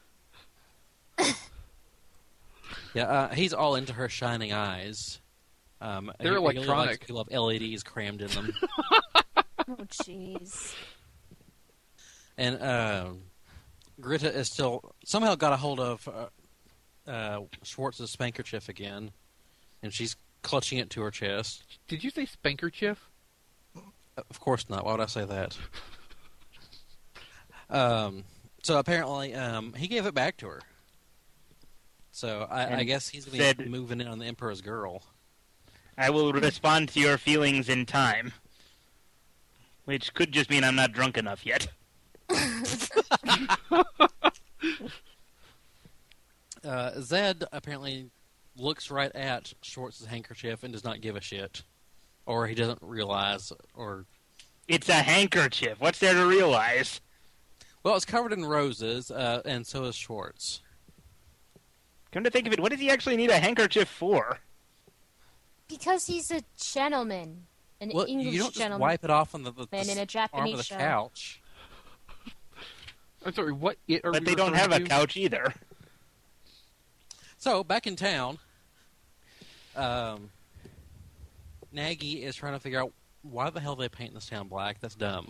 Yeah, uh, he's all into her shining eyes. Um, They're he- he really electronic. likes people have L E Ds crammed in them. Oh, jeez. And uh, Greta is still somehow got a hold of uh, uh, Schwartz's spankerchief again, and she's clutching it to her chest. Did you say Spankerchief? Of course not. Why would I say that? um, so apparently, um, he gave it back to her. So I, I And guess he's going to said- be moving in on the Emperor's girl. I will respond to your feelings in time. Which could just mean I'm not drunk enough yet. Uh, Zed apparently looks right at Schwartz's handkerchief and does not give a shit. Or he doesn't realize, or... It's a handkerchief. What's there to realize? Well, it's covered in roses, uh, and so is Schwartz. Come to think of it, what does he actually need a handkerchief for? Because he's a gentleman, an Well, English you don't just gentleman. wipe it off on the, the, Man the in a arm Japanese of the show. couch. I'm sorry, what it are But we they don't have a referring to? couch either. So, back in town, um, Nagy is trying to figure out why the hell they paint this town black. That's dumb.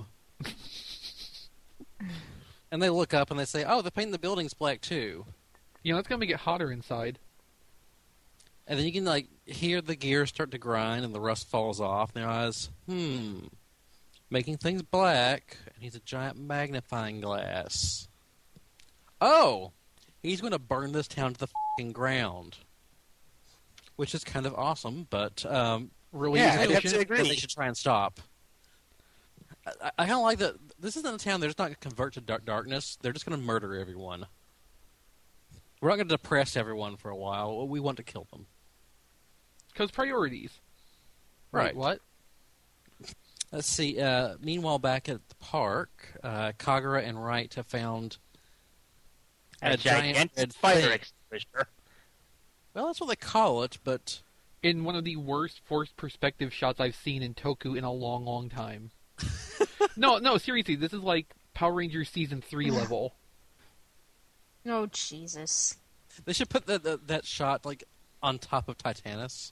And they look up and they say, oh, they're painting the buildings black too. You know, it's going to make it hotter inside. And then you can, like, hear the gears start to grind and the rust falls off. And they realize, hmm, making things black, and he's a giant magnifying glass. Oh! He's going to burn this town to the fucking ground. Which is kind of awesome, but, um, Really Yeah, I'd have efficient. to agree. that they should try and stop. I, I, I kind of like that. This isn't a town. They're just not going to convert to dark darkness. They're just going to murder everyone. We're not going to depress everyone for a while. We want to kill them. Because priorities. Right. Wait, what? Let's see. Uh, meanwhile, back at the park, uh, Kagura and Wright have found A, a giant gigantic red fire thing. extinguisher. Well, that's what they call it, but In one of the worst forced perspective shots I've seen in Toku in a long, long time. no, no, seriously, this is like Power Rangers Season three level. Oh, Jesus. they should put that that, that shot like on top of Titanus.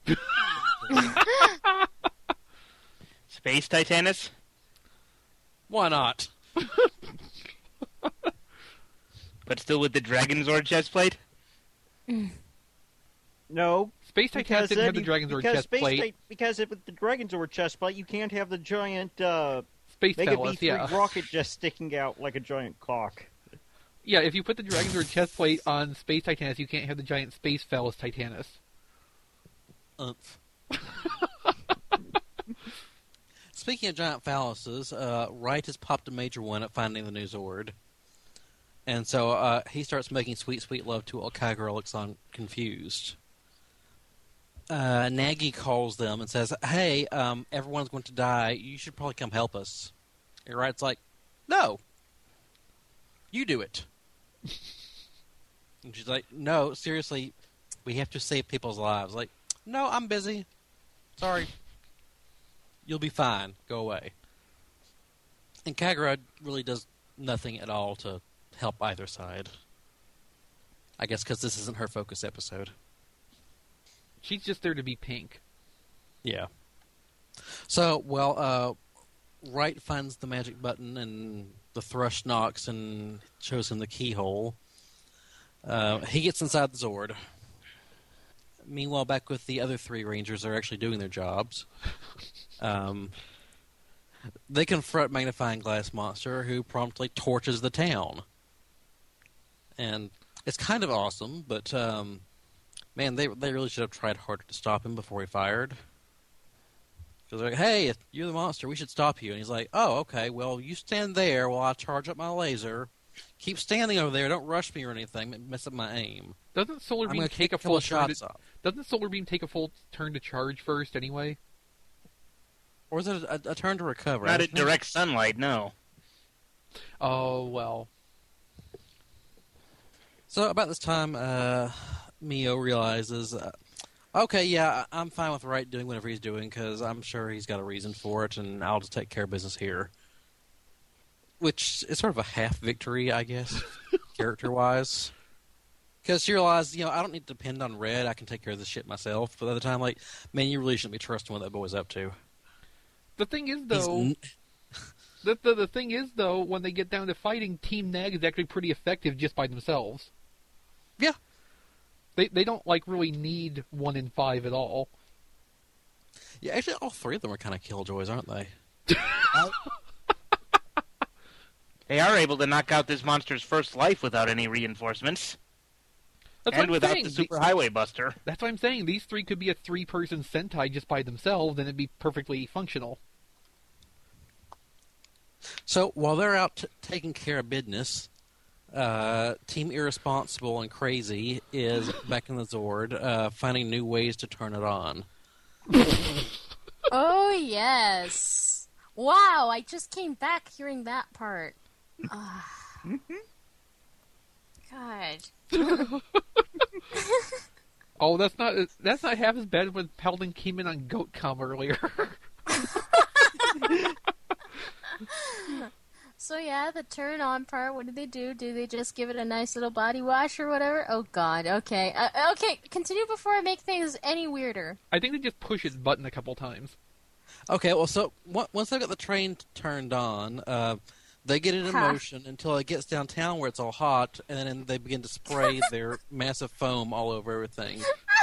Space Titanus? Why not? But still with the Dragon Zord chest plate? No, Space Titans because didn't have then the you- Dragonzord because chest Space plate. Ti- because if the Dragonzord chest plate, you can't have the giant uh, Space Mega Phallus, B three yeah. rocket just sticking out like a giant cock. Yeah, if you put the Dragonzord chest plate on Space Titanus, you can't have the giant Space Phallus Titanus. Umph. Speaking of giant phalluses, uh, Wright has popped a major one at finding the new Zord. And so uh, he starts making sweet, sweet love to while Kagura looks on confused. Uh, Nagy calls them and says, hey, um, everyone's going to die. You should probably come help us. And Wright's like, no. You do it. And she's like, no, seriously, we have to save people's lives. Like, no, I'm busy. Sorry. You'll be fine. Go away. And Kagura really does nothing at all to help either side. I guess because this isn't her focus episode. She's just there to be pink. Yeah. So, well, uh, Wright finds the magic button and the thrush knocks and shows him the keyhole. Uh, he gets inside the Zord. Meanwhile, back with the other three Rangers, they're actually doing their jobs. Um, they confront Magnifying Glass Monster, who promptly torches the town. And it's kind of awesome, but um, man, they they really should have tried harder to stop him before he fired. Because they're like, hey, if you're the monster, we should stop you. And he's like, oh, okay, well, you stand there while I charge up my laser. Keep standing over there. Don't rush me or anything. Mess up my aim. Doesn't Solar I'm Beam going take to a kill full the turn? shots To, off. doesn't Solar Beam take a full turn to charge first anyway? Or is it a, a turn to recover? Not I at think- direct sunlight, no. Oh well. So about this time, uh, Mio realizes, uh, okay, yeah, I- I'm fine with Wright doing whatever he's doing because I'm sure he's got a reason for it, and I'll just take care of business here. Which is sort of a half victory, I guess, character-wise. Because she realized, you know, I don't need to depend on Red. I can take care of this shit myself. But at the time, like, man, you really shouldn't be trusting what that boy's up to. The thing is, He's though, n- the, the the thing is, though, when they get down to fighting, Team Nag is actually pretty effective just by themselves. Yeah. They they don't like really need one in five at all. Yeah, actually, all three of them are kind of killjoys, aren't they? They are able to knock out this monster's first life without any reinforcements. That's and what I'm without saying. the Super Highway Buster. That's what I'm saying. These three could be a three-person Sentai just by themselves, and it'd be perfectly functional. So while they're out t- taking care of business, uh, Team Irresponsible and Crazy is back in the Zord, uh, finding new ways to turn it on. Oh, yes. Wow, I just came back hearing that part. Ah. God. Oh, that's not that's not half as bad as when Paladin came in on Goat Com earlier. So yeah, the turn on part, what do they do? Do they just give it a nice little body wash or whatever? Oh god, okay. Uh, okay, continue before I make things any weirder. I think they just push his button a couple times. Okay, well, so w- once they've got the train t- turned on, uh, they get it in Huh. motion until it gets downtown where it's all hot, and then they begin to spray their massive foam all over everything.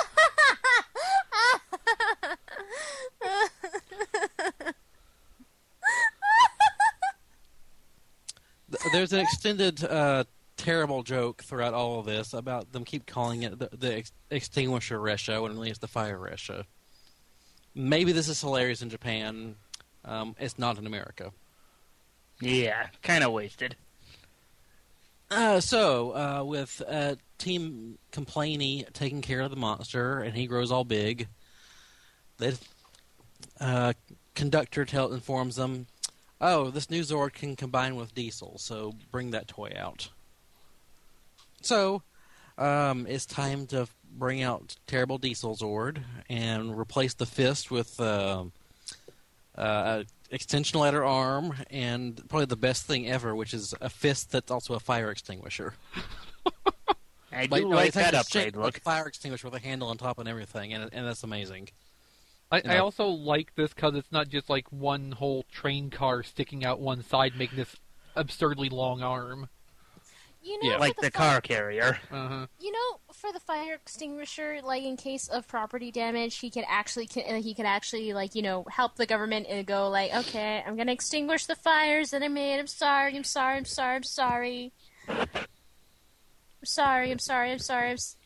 Th- There's an extended, uh, terrible joke throughout all of this about them keep calling it the, the ex- extinguisher Resha when really it's the fire Resha. Maybe this is hilarious in Japan. Um, it's not in America. Yeah, kind of wasted. Uh, so, uh, with uh, Team Complainy taking care of the monster, and he grows all big, the uh, conductor tell, informs them, oh, this new Zord can combine with Diesel, so bring that toy out. So, um, it's time to bring out Terrible Diesel Zord and replace the fist with uh, uh, extension ladder arm, and probably the best thing ever, which is a fist that's also a fire extinguisher. I do Like, no, like it's that actually upgrade shaped look. like a fire extinguisher with a handle on top and everything, and and that's amazing. I, You I know. also like this because it's not just like one whole train car sticking out one side, making this absurdly long arm. You know, Yeah. for like the the fire- car carrier. Uh-huh. You know, for the fire extinguisher, like in case of property damage, he could actually he could actually like you know help the government and go like, okay, I'm gonna extinguish the fires that I made. I'm sorry. I'm sorry. I'm sorry. I'm sorry. I'm sorry. I'm sorry. I'm sorry. I'm s-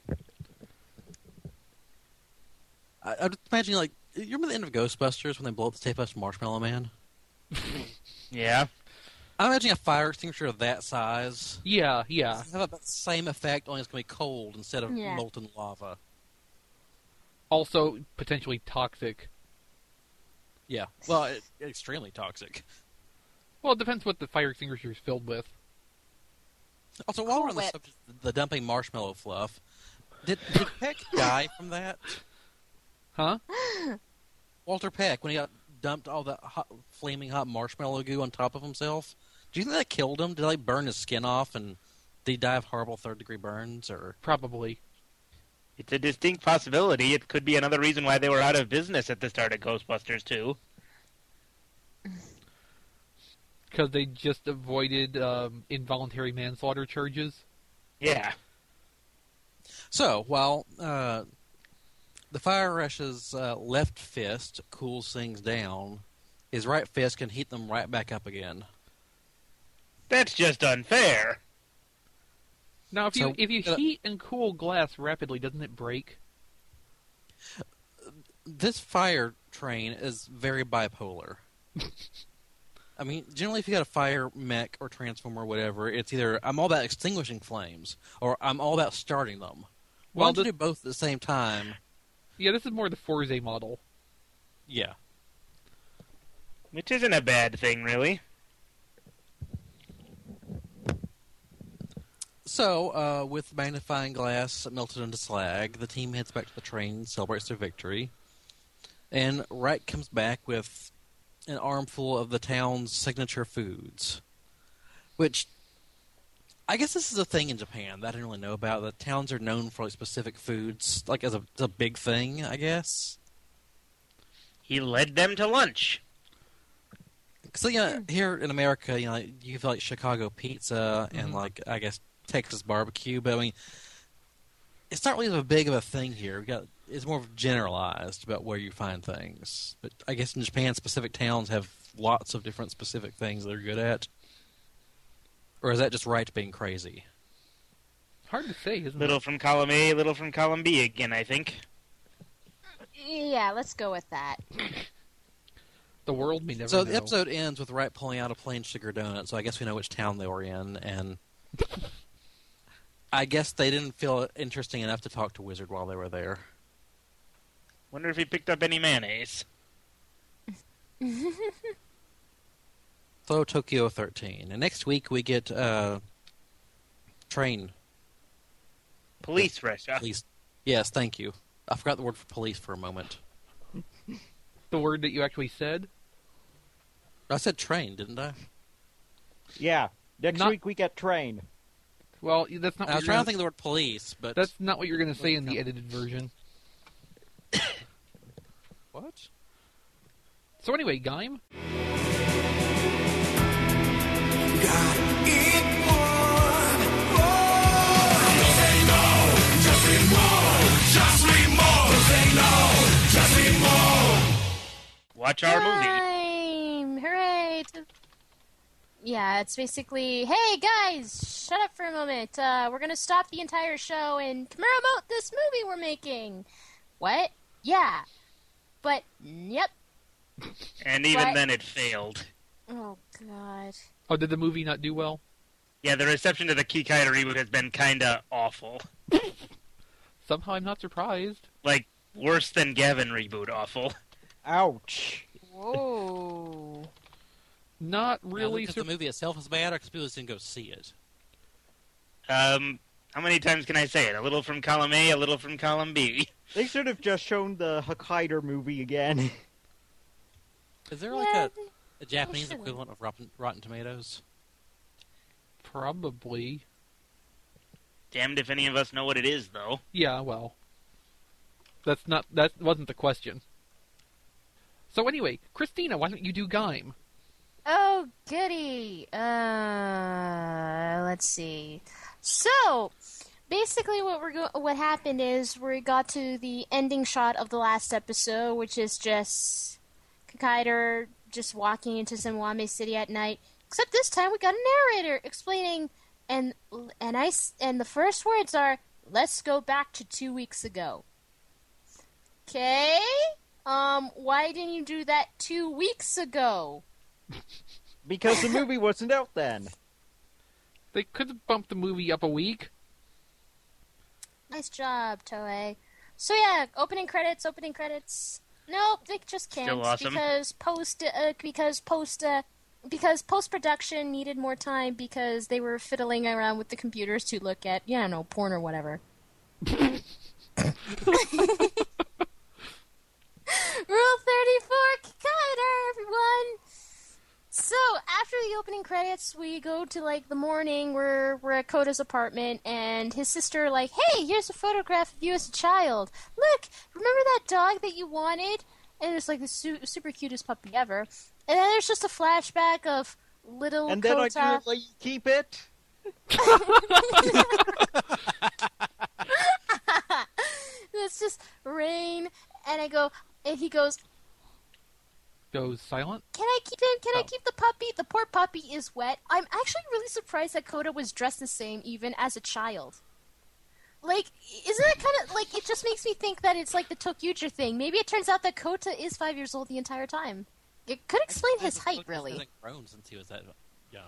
I, I'm just imagining, like, you remember the end of Ghostbusters when they blow up the tape up Marshmallow Man? Yeah. I'm imagining a fire extinguisher of that size. Yeah, yeah. Have about the same effect, only it's going to be cold instead of Yeah. molten lava. Also potentially toxic. Yeah. Well, it, extremely toxic. Well, it depends what the fire extinguisher is filled with. Also, while we're on Cool the Whip. subject of the dumping marshmallow fluff, did, did Peck die from that? Huh? Walter Peck, when he got dumped all that hot, flaming hot marshmallow goo on top of himself, do you think that killed him? Did they like, burn his skin off, and did he die of horrible third-degree burns? Or Probably. It's a distinct possibility. It could be another reason why they were out of business at the start of Ghostbusters too. Because they just avoided um, involuntary manslaughter charges. Yeah. So, while uh, the Fire Rush's uh, left fist cools things down, his right fist can heat them right back up again. That's just unfair. Now, if you So, if you uh, heat and cool glass rapidly, doesn't it break? This fire train is very bipolar. I mean, generally, if you got a fire mech or transformer or whatever, it's either I'm all about extinguishing flames or I'm all about starting them. Why Well, don't you the- do both at the same time? Yeah, this is more the Forza model. Yeah. Which isn't a bad thing, really. So, uh, with magnifying glass melted into slag, the team heads back to the train and celebrates their victory. And Wright comes back with an armful of the town's signature foods. Which, I guess this is a thing in Japan that I didn't really know about. The towns are known for like, specific foods, like as a, as a big thing, I guess. He led them to lunch. So, you know, here in America, you know, you have like Chicago pizza and like, I guess, Texas barbecue, but I mean, it's not really as big of a thing here. We got it's more generalized about where you find things. But I guess in Japan, specific towns have lots of different specific things they're good at. Or is that just Wright being crazy? Hard to say, isn't Little it? from column A, little from column B again, I think. Yeah, let's go with that. The world may never So know. the episode ends with Wright pulling out a plain sugar donut. So I guess we know which town they were in, and I guess they didn't feel it interesting enough to talk to Wizard while they were there. Wonder if he picked up any mayonnaise. So Tokyo thirteen, and next week we get uh, train Police Russia. police. Yes, thank you. I forgot the word for police for a moment. The word that you actually said? I said train, didn't I? Yeah. Next Not- week we get train. Well, that's not I what was you're trying gonna, to think of the word police, but that's not what you're going to say in the edited version. what? So anyway, Gaim? Watch our movie. Time! Hooray! To- Yeah, it's basically, hey guys, shut up for a moment. Uh, we're gonna stop the entire show and promote this movie we're making. What? Yeah. But, yep. And even What? then it failed. Oh, God. Oh, did the movie not do well? Yeah, the reception to the Kikaider reboot has been kinda awful. Somehow I'm not surprised. Like, worse than Gavin reboot awful. Ouch. Whoa. Not Now, really because sur- the movie itself is bad, or because people just didn't go see it? Um, how many times can I say it? A little from column A, a little from column B. They should have just shown the Hokkaido movie again. Is there like Yeah, a, a Japanese should've. equivalent of Rotten, Rotten Tomatoes? Probably. Damned if any of us know what it is, though. Yeah, well. That's not that wasn't the question. So anyway, Christina, why don't you do Gaim? Oh, goody. Uh, let's see. So, basically, what we're go- what happened is we got to the ending shot of the last episode, which is just Kakaider just walking into Senwame City at night. Except this time, we got a narrator explaining, and and I s- and the first words are, "Let's go back to two weeks ago." Okay. Um, why didn't you do that two weeks ago? Because the movie wasn't out then. They could have bumped the movie up a week. Nice job, Toei. So yeah, opening credits, opening credits. Nope, they just can't Still awesome. because post uh, because post uh, because post production needed more time because they were fiddling around with the computers to look at, you know, porn or whatever. Rule thirty-four, Kakaider, everyone! So, after the opening credits, we go to, like, the morning where we're at Koda's apartment, and his sister, like, hey, here's a photograph of you as a child. Look, remember that dog that you wanted? And it's, like, the su- super cutest puppy ever. And then there's just a flashback of little And then Kota. I do let you keep it. It's just rain, and I go, and he goes, Goes silent. can I keep him? Can I Oh. keep the puppy? The poor puppy is wet. I'm actually really surprised that Kota was dressed the same even as a child. Like, isn't that kind of, like, it just makes me think that it's like the Tokyuger thing. Maybe it turns out that Kota is five years old the entire time. It could explain his height, Look, really. He hasn't grown since he was that young.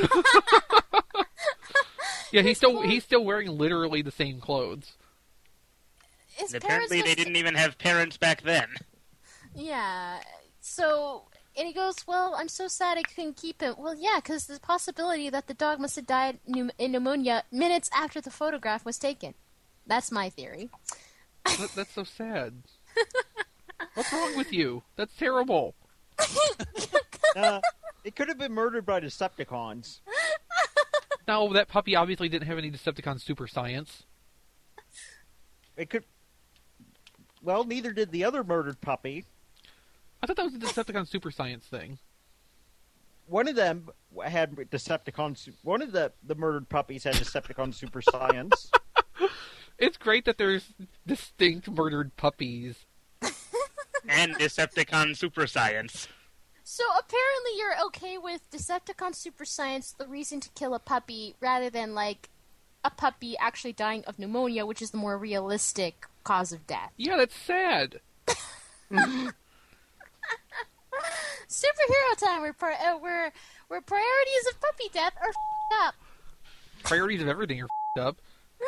Yeah, he's His still clothes- he's still wearing literally the same clothes. His And parents apparently, they must- didn't even have parents back then. Yeah. So, and he goes, well, I'm so sad I couldn't keep him. Well, yeah, because there's a possibility that the dog must have died pneum- in pneumonia minutes after the photograph was taken. That's my theory. That, that's so sad. What's wrong with you? That's terrible. Uh, it could have been murdered by Decepticons. No, that puppy obviously didn't have any Decepticon super science. It could. Well, neither did the other murdered puppy. I thought that was a Decepticon super science thing. One of them had Decepticon. su- One of the, the murdered puppies had Decepticon super science. It's great that there's distinct murdered puppies. And Decepticon super science. So apparently you're okay with Decepticon super science, the reason to kill a puppy, rather than, like, a puppy actually dying of pneumonia, which is the more realistic cause of death. Yeah, that's sad. Superhero time, where, pri- uh, where, where priorities of puppy death are f***ed up. Priorities of everything are f***ed up.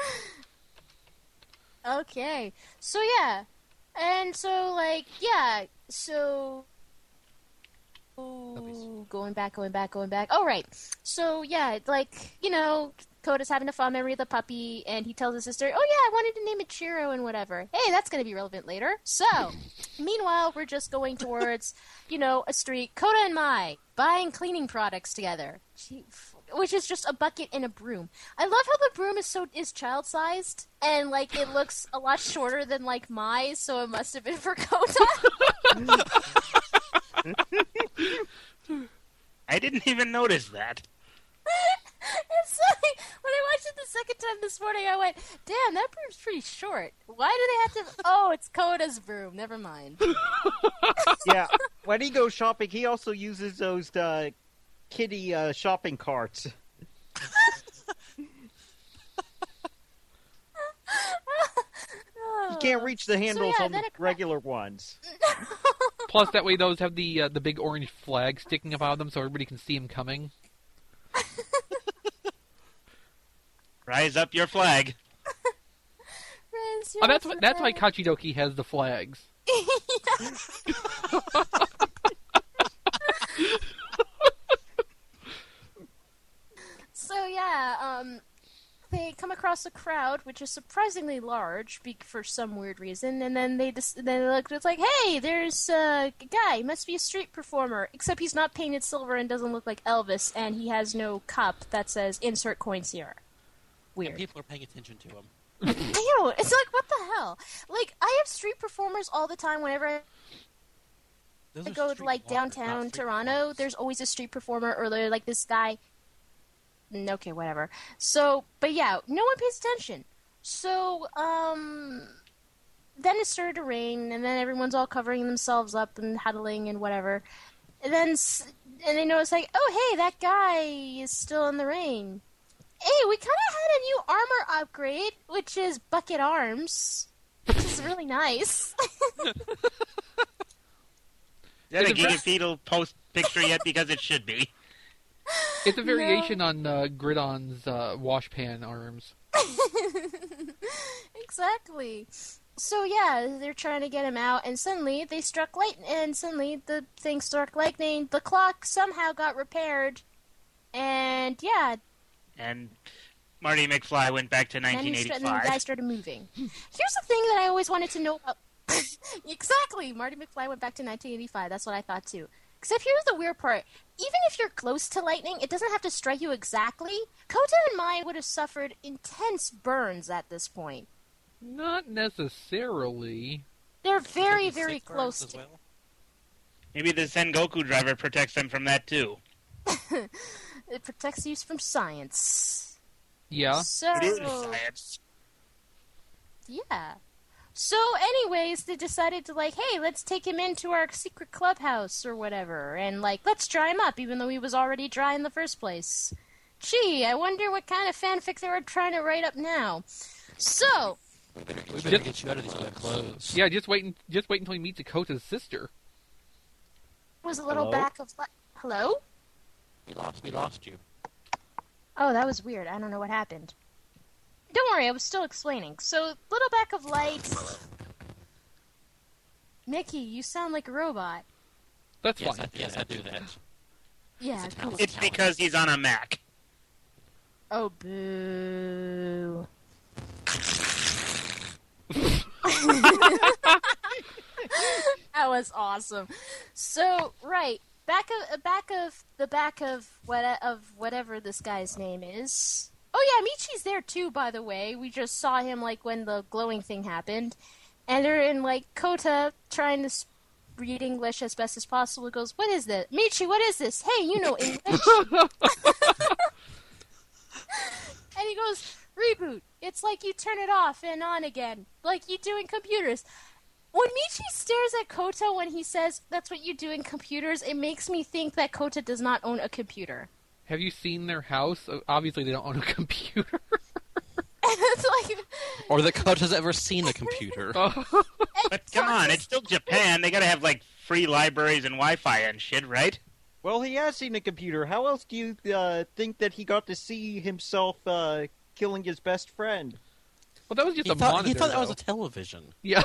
Okay, so yeah, and so like yeah, so Ooh, going back, going back, going back. Oh right, so yeah, like you know, Koda's having a fond memory of the puppy, and he tells his sister, "Oh yeah, I wanted to name it Chiro and whatever." Hey, that's gonna be relevant later. So, meanwhile, we're just going towards, you know, a street. Koda and Mai buying cleaning products together. Gee, which is just a bucket and a broom. I love how the broom is so is child sized and like it looks a lot shorter than like Mai, so it must have been for Kota. I didn't even notice that. It's like, when I watched it the second time this morning, I went, "Damn, that broom's pretty short. Why do they have to?" Oh, it's Koda's broom. Never mind. Yeah, when he goes shopping, he also uses those uh, kitty uh, shopping carts. You can't reach the handles yeah, on then the it- regular ones. Plus, that way those have the uh, the big orange flag sticking up out of them, so everybody can see him coming. Rise up your flag. Raise Oh, that's your why, that's why flag. Kachidoki has the flags. So yeah, um, they come across a crowd which is surprisingly large be- for some weird reason, and then they just they look. It's like, hey, there's uh, a guy. He must be a street performer, except he's not painted silver and doesn't look like Elvis, and he has no cup that says "Insert coins here." And Weird. people are paying attention to him. Ew, it's like, what the hell? Like, I have street performers all the time whenever I Those I are go to street like walkers, not downtown street Toronto, performers. there's always a street performer or they're like this guy. Mm, Okay, whatever. So, but yeah, no one pays attention. So, um, then it started to rain, and then everyone's all covering themselves up and huddling and whatever. And then, s- and they notice like, oh hey, that guy is still in the rain. Hey, we kind of had a new armor upgrade, which is bucket arms, which is really nice. Is that a It's a ver- Gigafetal post picture yet? Because it should be. It's a variation on uh, Gridon's uh, wash pan arms. Exactly. So yeah, they're trying to get him out, and suddenly they struck lightning. And suddenly the thing struck lightning. The clock somehow got repaired, and yeah, And Marty McFly went back to then, he nineteen st- and then the guy eighty-five. started moving. Here's the thing that I always wanted to know about. Exactly, Marty McFly went back to nineteen eighty-five. That's what I thought too. Except here's the weird part. Even if you're close to lightning, it doesn't have to strike you exactly. Kota and Mai would have suffered intense burns at this point. Not necessarily. They're very, Taking very sick burns close as to. well. Maybe the Sengoku driver protects them from that too. It protects you from science. Yeah. So, It is science. yeah. So, anyways, they decided to, like, hey, let's take him into our secret clubhouse or whatever, and, like, let's dry him up, even though he was already dry in the first place. Gee, I wonder what kind of fanfic they were trying to write up now. So, We better, we better Just- get you out of these wet clothes. Yeah, just wait, and, just wait until he meets Dakota's sister. was a little Hello? back of. Li- Hello? We lost. We lost you. Oh, that was weird. I don't know what happened. Don't worry, I was still explaining. So, little back of light. Mickey, you sound like a robot. That's Yes, fine. I, yes, I do that. Yeah, It's a cool. talent. It's because he's on a Mac. Oh, boo. That was awesome. So, right, back of back of the back of what of whatever this guy's name is. Oh yeah, Michi's there too, by the way. We just saw him like when the glowing thing happened, and they're in like Kota trying to s- read English as best as possible. He goes, "What is this, Michi? What is this? Hey, you know English." And he goes, "Reboot. It's like you turn it off and on again, like you do in computers." When Michi stares at Kota when he says that's what you do in computers, it makes me think that Kota does not own a computer. Have you seen their house? Uh, Obviously, they don't own a computer. And it's like, Or that Kota's ever seen a computer. Oh. But come on, it's still Japan. They gotta have like free libraries and Wi-Fi and shit, right? Well, he has seen a computer. How else do you uh, think that he got to see himself uh, killing his best friend? Well, that was just He a thought, monitor. he thought that was though. a television. Yeah.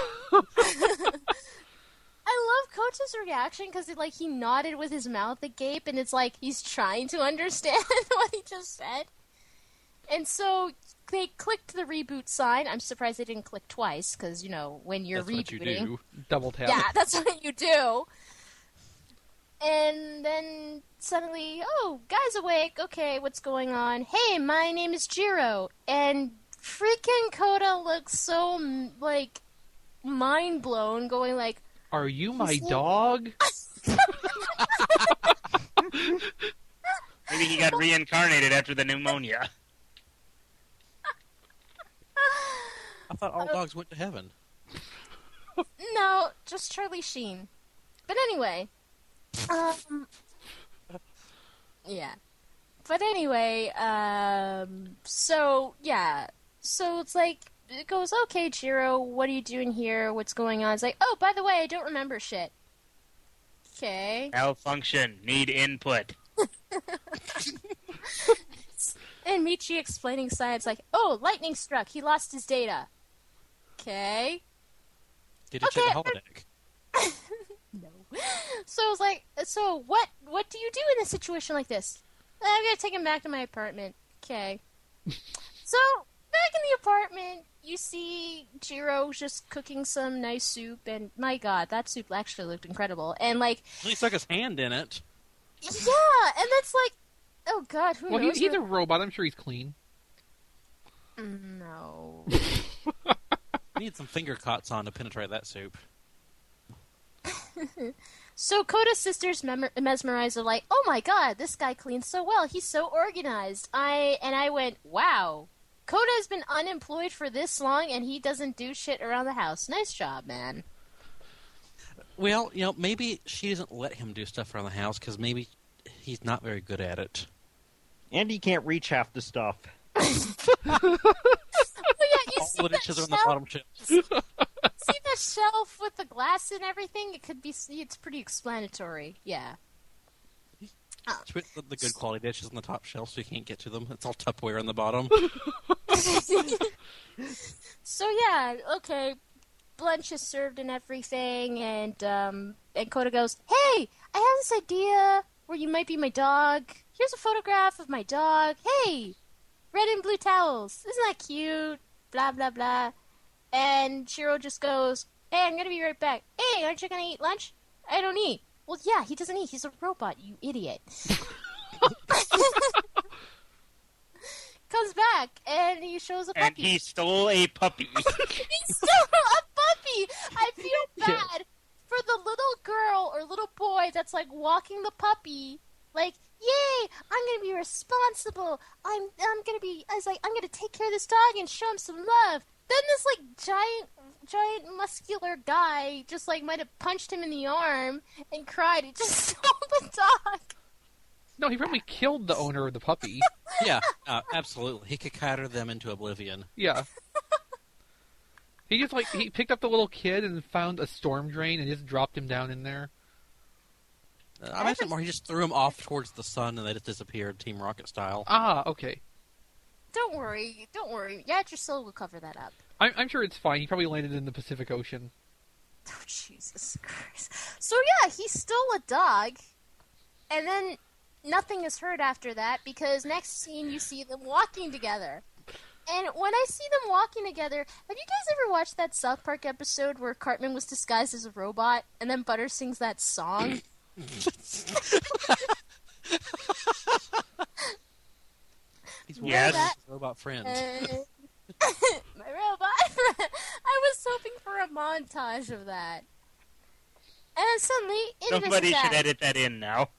I love Kota's reaction because like he nodded with his mouth agape, and it's like he's trying to understand what he just said. And so they clicked the reboot sign. I'm surprised they didn't click twice because you know when you're That's what you rebooting. do. Double tap. Yeah, that's what you do. And then suddenly, oh, guy's awake. Okay, what's going on? Hey, my name is Jiro. And freaking Kota looks so, m- like, mind blown, going like, Are you my He's- dog? Maybe he got reincarnated after the pneumonia. I thought all dogs went to heaven. no, just Charlie Sheen. But anyway, um, yeah. But anyway, um, so, yeah. So it's like, it goes, okay, Jiro, what are you doing here? What's going on? It's like, oh, by the way, I don't remember shit. Okay. Malfunction. Need input. And Michi explaining science like, oh, lightning struck. He lost his data. Okay. Did you check the Okay, holodeck? No. So I was like, so what what do you do in a situation like this? I'm going to take him back to my apartment. Okay. So, back in the apartment, you see Jiro just cooking some nice soup, and my god, that soup actually looked incredible. And, like, He stuck his hand in it. yeah, and that's like, oh god, who Well, knows? he's, he's a what- robot. I'm sure he's clean. No. Need some finger cots on to penetrate that soup. So Koda's sisters mem- mesmerized are like, oh my god, this guy cleans so well. He's so organized. I And I went, wow. Koda has been unemployed for this long and he doesn't do shit around the house. Nice job, man. Well, you know, maybe she doesn't let him do stuff around the house because maybe he's not very good at it. And he can't reach half the stuff. Well, yeah, you All see the that dishes are on the shelf? bottom shelf. See the shelf with the glass and everything? It could be. It's pretty explanatory. Yeah. She put the, the good quality dishes on the top shelf so you can't get to them. It's all Tupperware on the bottom. So yeah, okay. Lunch is served and everything, and um, and Koda goes, "Hey, I have this idea where you might be my dog. Here's a photograph of my dog. Hey, red and blue towels. Isn't that cute? Blah blah blah." And Shiro just goes, "Hey, I'm gonna be right back. Hey, aren't you gonna eat lunch? I don't eat." Well, yeah, he doesn't eat. He's a robot, you idiot. Comes back, and he shows a puppy. And he stole a puppy. He stole a puppy! I feel bad for the little girl or little boy that's, like, walking the puppy. Like, yay, I'm gonna be responsible. I'm I'm gonna be, I was like, I'm gonna take care of this dog and show him some love. Then this, like, giant, giant muscular guy just, like, might have punched him in the arm and cried. He just stole the dog. No, he probably killed the owner of the puppy. Yeah, uh, absolutely. He could catter them into oblivion. Yeah. He just, like, he picked up the little kid and found a storm drain and just dropped him down in there. Uh, I imagine more he just threw him off towards the sun and they just disappeared, Team Rocket style. Ah, okay. Don't worry, don't worry. Yat Your Soul will cover that up. I'm, I'm sure it's fine. He probably landed in the Pacific Ocean. Oh, Jesus Christ. So, yeah, he stole a dog, and then nothing is heard after that, because next scene you see them walking together. And when I see them walking together, have you guys ever watched that South Park episode where Cartman was disguised as a robot, and then Butter sings that song? He's Yes. one of his robot friends. Uh, my robot. I was hoping for a montage of that. And then suddenly, Invis Somebody is should attacked. edit that in now.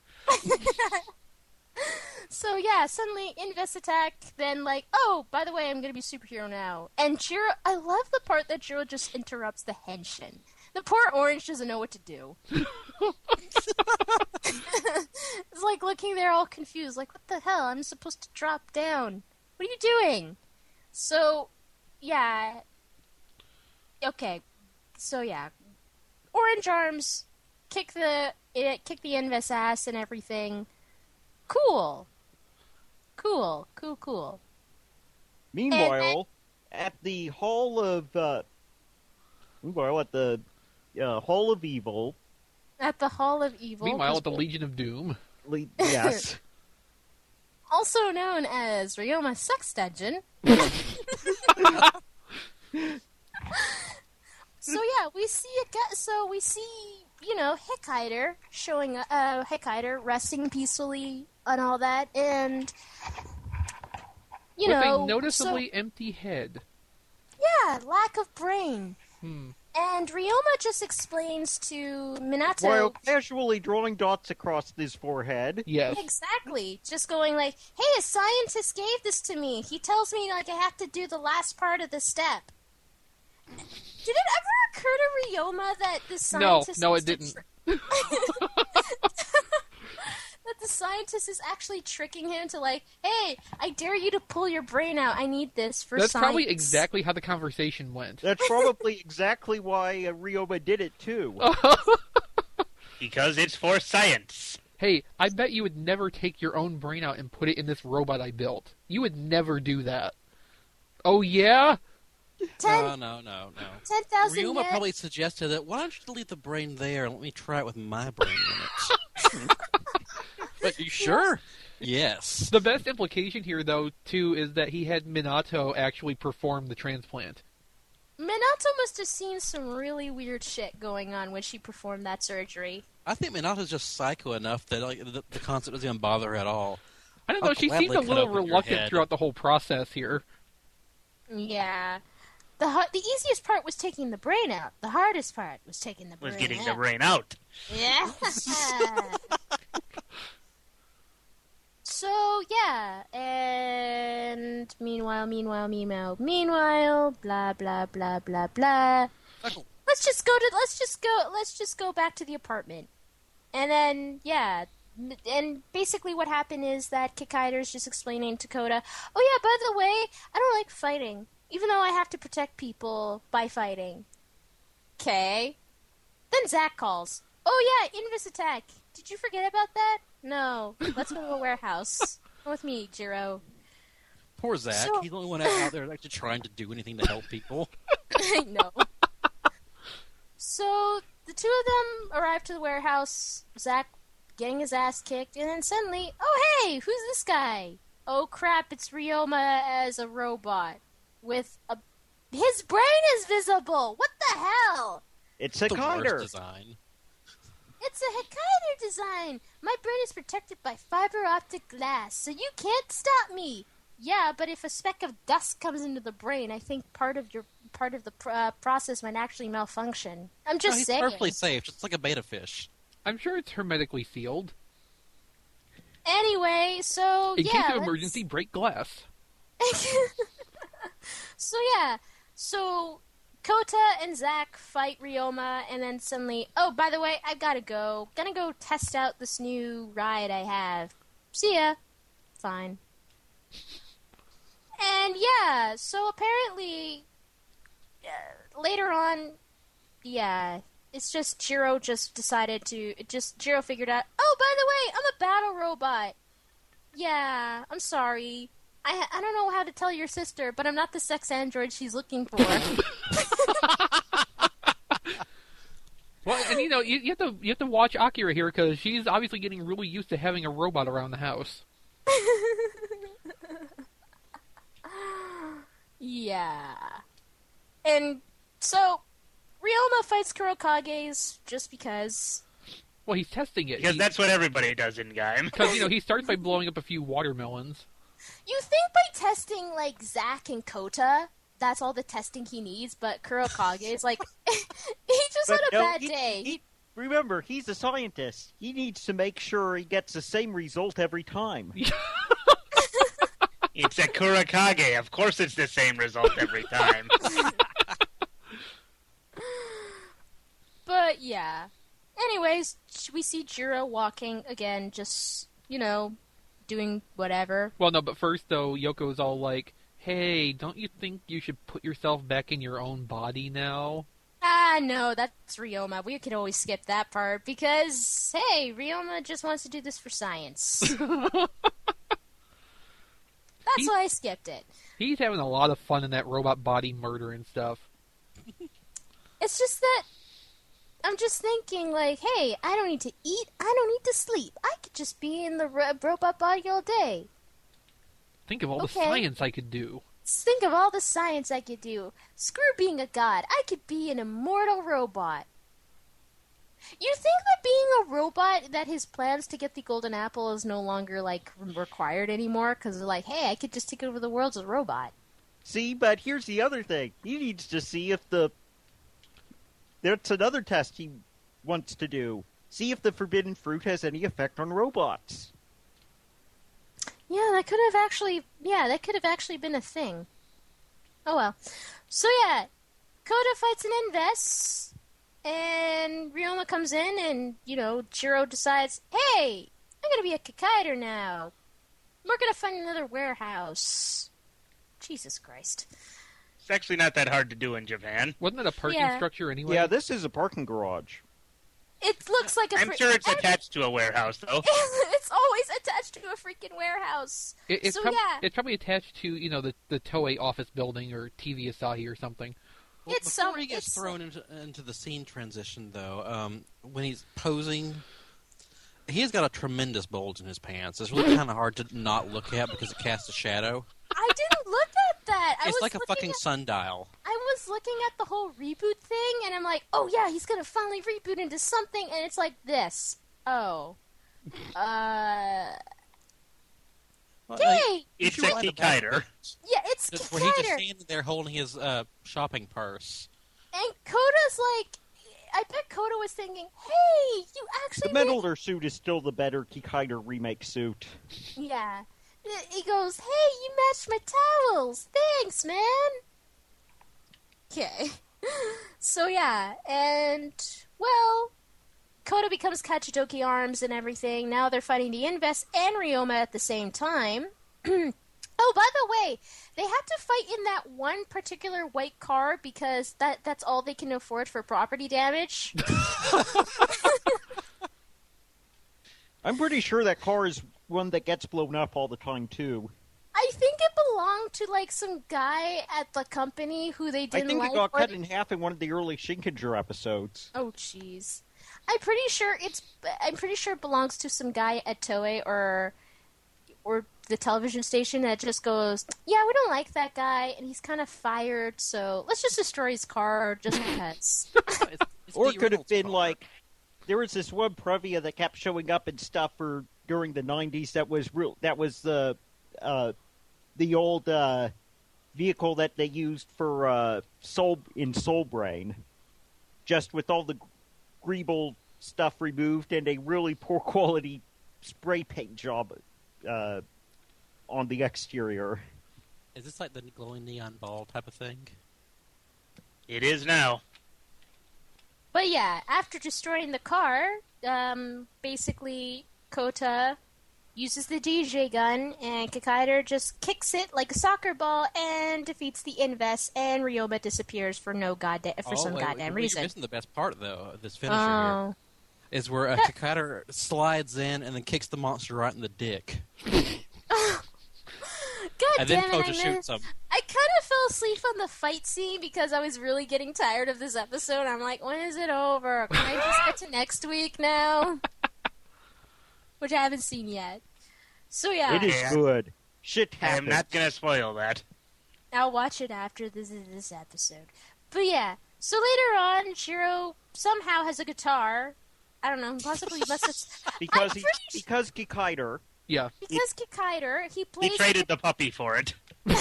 So yeah, suddenly Invis attack, then like, oh, by the way, I'm gonna be superhero now. And Jiro, I love the part that Jiro just interrupts the henshin. The poor Orange doesn't know what to do. It's like looking there all confused, like, what the hell? I'm supposed to drop down. What are you doing? So, yeah. Okay. So yeah. Orange Arms kick the it, kick the Invis ass and everything. Cool. Cool. Cool, cool. Meanwhile, at the Hall of uh, meanwhile at the uh, Hall of Evil, At the Hall of Evil. Meanwhile, at the Legion of Doom. le- yes, also known as Ryoma Sex Dungeon. So yeah, we see a guy, so we see, you know, Hickider showing uh Hickider resting peacefully and all that, and you With know, a noticeably empty head. so, yeah, lack of brain. Hmm. And Ryoma just explains to Minato while casually drawing dots across his forehead. Yes. exactly, just going like, "Hey, a scientist gave this to me. He tells me like I have to do the last part of the step." Did it ever occur to Ryoma that the No, scientist no, is it didn't. that the scientist is actually tricking him to like, "Hey, I dare you to pull your brain out. I need this for That's science." probably exactly how the conversation went. That's probably exactly why uh, Ryoma did it too. Because it's for science. Hey, I bet you would never take your own brain out and put it in this robot I built. You would never do that. Oh, yeah? Ten, No, no, no, no. ten thousand Ryuma yen. probably suggested that, why don't you delete the brain there and let me try it with my brain in it? But you sure? Yes. The best implication here, though, too, is that he had Minato actually perform the transplant. Minato must have seen some really weird shit going on when she performed that surgery. I think Minato's just psycho enough that like the, the concept doesn't even bother her at all. I don't know, I'll she gladly seemed a cut little open your reluctant head. throughout the whole process here. Yeah. The har- the easiest part was taking the brain out. The hardest part was taking the brain Was getting out. the brain out. Yeah. So, yeah, and meanwhile, meanwhile, meanwhile, meanwhile, blah, blah, blah, blah, blah. Let's just go to, let's just go, let's just go back to the apartment. And then, yeah, and basically what happened is that Kikaider's just explaining to Kota, oh yeah, by the way, I don't like fighting, even though I have to protect people by fighting. Okay. Then Zack calls. Oh yeah, Invis attack. Did you forget about that? No. Let's go to a warehouse. Come with me, Jiro. Poor Zach. So- He's the only one out there actually trying to do anything to help people. I know. So, the two of them arrive to the warehouse, Zack getting his ass kicked, and then suddenly, oh hey, who's this guy? Oh crap, it's Ryoma as a robot. With a... His brain is visible! What the hell? It's a The Kinder. worst design. It's a Hokkaido design! My brain is protected by fiber optic glass, so you can't stop me! Yeah, but if a speck of dust comes into the brain, I think part of your part of the pr- uh, process might actually malfunction. I'm No, just he's saying. perfectly safe, just like a beta fish. I'm sure it's hermetically sealed. Anyway, so In yeah. case of let's- emergency, break glass. So yeah, so Kota and Zack fight Ryoma, and then suddenly, oh, by the way, I've gotta go. Gonna go test out this new ride I have. See ya. Fine. And yeah, so apparently, uh, later on, yeah, it's just Jiro just decided to, it just, Jiro figured out, oh, by the way, I'm a battle robot. Yeah, I'm sorry. I I don't know how to tell your sister, but I'm not the sex android she's looking for. Well, and you know, you, you have to you have to watch Akira here because she's obviously getting really used to having a robot around the house. Yeah. And so, Ryoma fights Kurokage's just because. Well, he's testing it. Because He- that's what everybody does in Gaim. Because, you know, he starts by blowing up a few watermelons. You think by testing, like, Zack and Kota, that's all the testing he needs, but Kurokage is like, he just But had a no, bad he- day. he- remember, he's a scientist. He needs to make sure he gets the same result every time. It's a Kurakage. Of course it's the same result every time. But, yeah. Anyways, we see Jiro walking again, just, you know, doing whatever. Well, no, but first, though, Yoko's all like, hey, don't you think you should put yourself back in your own body now? Ah, no, that's Ryoma. We could always skip that part because, hey, Ryoma just wants to do this for science. That's He- why I skipped it. He's having a lot of fun in that robot body murder and stuff. It's just that I'm just thinking, like, hey, I don't need to eat. I don't need to sleep. I could just be in the ro- robot body all day. Think of all the Okay. science I could do. Think of all the science I could do. Screw being a god. I could be an immortal robot. You think that being a robot, that his plans to get the golden apple is no longer, like, required anymore? Because they're like, hey, I could just take over the world as a robot. See, but here's the other thing. He needs to see if the... That's another test he wants to do. See if the forbidden fruit has any effect on robots. Yeah, that could have actually, yeah, that could have actually been a thing. Oh well. So yeah, Kota fights an Inves, and Ryoma comes in, and, you know, Jiro decides, hey, I'm gonna be a Kikaider now. We're gonna find another warehouse. Jesus Christ. It's actually not that hard to do in Japan. Wasn't it a parking Yeah. structure anyway? Yeah, this is a parking garage. It looks like a I'm fr- sure it's every- attached to a warehouse, though. It's always attached to a freaking warehouse. It, it's, so prob- yeah, it's probably attached to, you know, the, the Toei office building or T V Asahi or something. Well, It's before some- he gets it's- thrown into, into the scene transition, though, um, when he's posing, he's got a tremendous bulge in his pants. It's really kind of hard to not look at because it casts a shadow. I didn't look at that. I It's was like a looking fucking at- sundial. I was looking at the whole reboot thing, and I'm like, oh yeah, he's gonna finally reboot into something, and it's like this. Oh. Uh. Well, Yay! It's you a find back Kikaider. page, Yeah, it's That's where he's just Kikaider. standing there holding his uh, shopping purse. And Koda's like, I bet Koda was thinking, hey, you actually The made... Metal suit is still the better Kikaider remake suit. Yeah. He goes, hey, you matched my towels. Thanks, man. Okay. So, yeah. And, well, Koda becomes Kachidoki Arms and everything. Now they're fighting the Invest and Ryoma at the same time. Oh, by the way, they have to fight in that one particular white car because that, that's all they can afford for property damage. I'm pretty sure that car is one that gets blown up all the time, too. I think it belonged to, like, some guy at the company who they I didn't think like. it got or cut they- in half in one of the early Shinkenger episodes. Oh, jeez. I'm pretty sure it's. I'm pretty sure it belongs to some guy at Toei or, or the television station that just goes, yeah, we don't like that guy, and he's kind of fired, so let's just destroy his car just because. It's, it's Or Dee it could have Reynolds' been car. like, there was this one Previa that kept showing up and stuff for during the nineties that was real. That was the uh, the old uh, vehicle that they used for uh, Soul in Soul Brain, just with all the Greeble stuff removed and a really poor quality spray paint job uh, on the exterior. Is this like the glowing neon ball type of thing? It is now. But yeah, after destroying the car, um, basically Kota uses the D J gun, and Kikaider just kicks it like a soccer ball and defeats the Invest, and Ryoma disappears for no goddamn for oh, some wait, goddamn wait, reason. You're missing the best part, though, of this finisher here. Oh, Is where a Kikaider slides in and then kicks the monster right in the dick. God And then damn it! Kota I, shoots missed- him. I kind of fell asleep on the fight scene because I was really getting tired of this episode. I'm like, when is it over? Can I just get to next week now? Which I haven't seen yet. So yeah, It is Yeah. good. Shit I am happens. not going to spoil that. I'll watch it after this this episode. But yeah, so later on, Shiro somehow has a guitar. I don't know, possibly must have because I'm he pretty sure- because Kikaider. Yeah. because Kikaider he He plays. traded the puppy for it.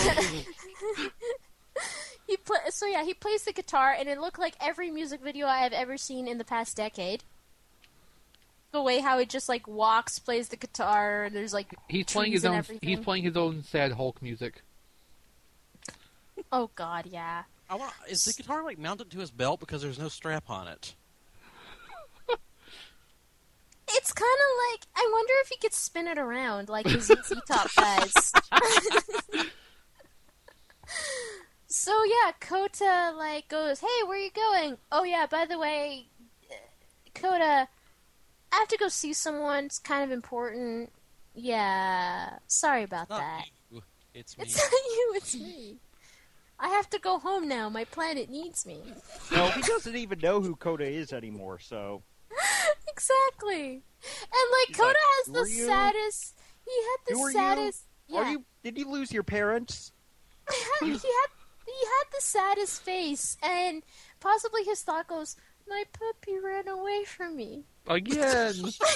he play, so yeah, he plays the guitar, and it looked like every music video I have ever seen in the past decade. The way how it just like walks, plays the guitar, and there's like He's playing trees his and own. everything. He's playing his own sad Hulk music. Oh God, yeah. I want, is the guitar like mounted to his belt because there's no strap on it? It's kind of like I wonder if he could spin it around like his Z Z Top does. So yeah, Kota like goes, "Hey, where are you going?" Oh yeah, by the way, uh, Kota, I have to go see someone. It's kind of important. Yeah, sorry about Not that. you. It's me. It's not you, it's me. I have to go home now. My planet needs me. No, he doesn't even know who Kota is anymore. So Exactly. And like He's Kota like, has "Who the are you? saddest. He had the Who are you? saddest. Yeah. are you? Did you lose your parents? he had he had the saddest face, and possibly his thought goes, "My puppy ran away from me." Again.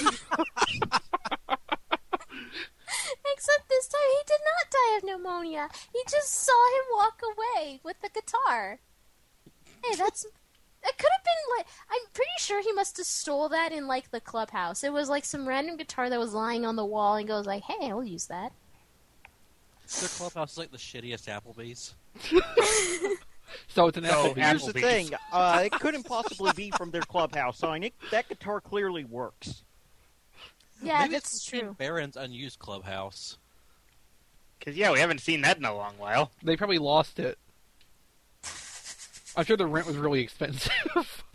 Except this time he did not die of pneumonia. He just saw him walk away with the guitar. Hey, that's that could have been like I'm pretty sure he must have stole that in like the clubhouse. It was like some random guitar that was lying on the wall, and goes like, "Hey, I'll use that." Their clubhouse is like the shittiest Applebee's. So it's an So, Applebee's. Here's the Applebee's. thing: uh, it couldn't possibly be from their clubhouse sign. It, that guitar clearly works. Yeah, Maybe that's it's in true. Baron's unused clubhouse. Because, yeah, we haven't seen that in a long while. They probably lost it. I'm sure the rent was really expensive.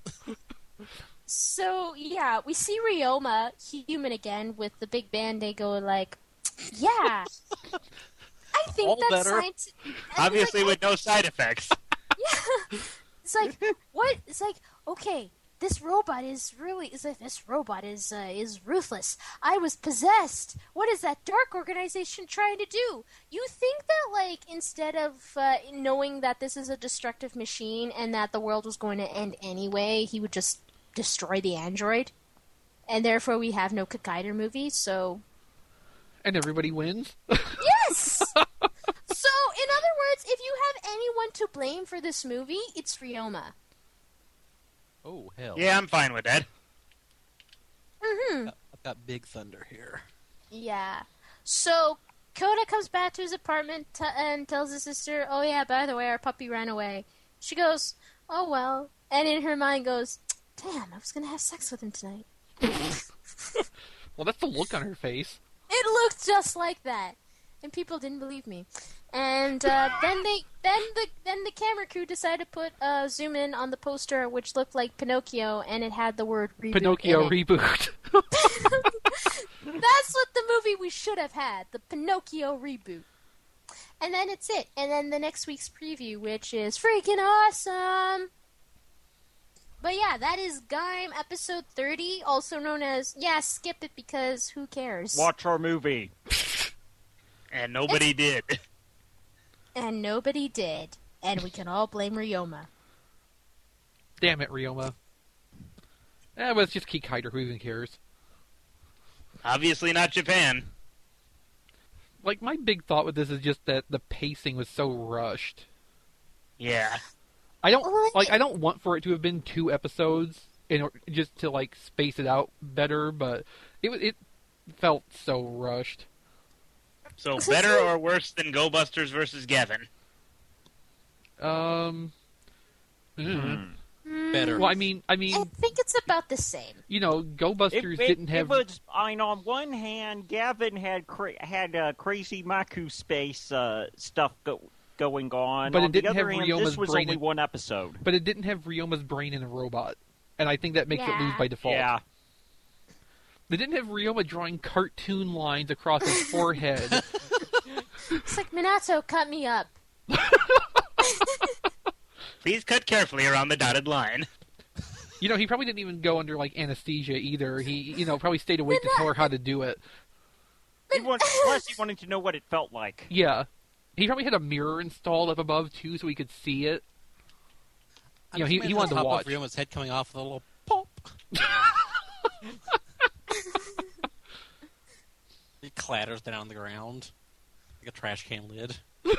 So yeah, we see Ryoma human again with the big band. They go like, "Yeah, I think All that's better. science." Obviously, like, with no side effects. yeah, it's like what? It's like okay, this robot is really is like this robot is uh, is ruthless. I was possessed. What is that dark organization trying to do? You think that like instead of uh, knowing that this is a destructive machine and that the world was going to end anyway, he would just destroy the android, and therefore we have no Kikaider movie. So And everybody wins? Yes! So, in other words, if you have anyone to blame for this movie, it's Ryoma. Oh, hell. Yeah, I'm fine with that. Mm-hmm. I've got Big Thunder here. Yeah. So, Kota comes back to his apartment t- and tells his sister, oh yeah, by the way, our puppy ran away. She goes, oh well. And in her mind goes, damn, I was going to have sex with him tonight. Well, that's the look on her face. It looked just like that, and people didn't believe me. And uh, then they, then the, then the camera crew decided to put uh, zoom in on the poster, which looked like Pinocchio, and it had the word reboot. Pinocchio in it. reboot. That's what the movie we should have had, the Pinocchio reboot. And then it's it. And then the next week's preview, which is freaking awesome. But yeah, that is Gaim episode thirty, also known as, yeah, skip it because who cares? Watch our movie. And nobody did. And nobody did. And we can all blame Ryoma. Damn it, Ryoma. Eh, but it's just Kikaider, who even cares? Obviously not Japan. Like, my big thought with this is just that the pacing was so rushed. Yeah. I don't Well, like. I don't want for it to have been two episodes in or, just to like space it out better, but it was- it felt so rushed. So better or worse than Go Busters versus Gavin? Um, mm. Better. well, I mean, I I mean, think it's about the same. you know, Go It, Busters it- didn't it have. was, I mean, on one hand, Gavin had cra- had uh, crazy Maku space uh, stuff go- going on. But it on didn't the other have hand, Ryoma's this was brain only in- one episode. But it didn't have Ryoma's brain in a robot, and I think that makes it lose Yeah. by default. Yeah. They didn't have Ryoma drawing cartoon lines across his forehead. It's like, Minato, cut me up. Please cut carefully around the dotted line. You know, he probably didn't even go under like anesthesia either. He, you know, probably stayed awake to tell her how to do it. He want, plus, he wanted to know what it felt like. Yeah, he probably had a mirror installed up above too, so he could see it. You know, he, he wanted to top watch. Of Ryoma's head coming off with a little pop. It clatters down on the ground like a trash can lid.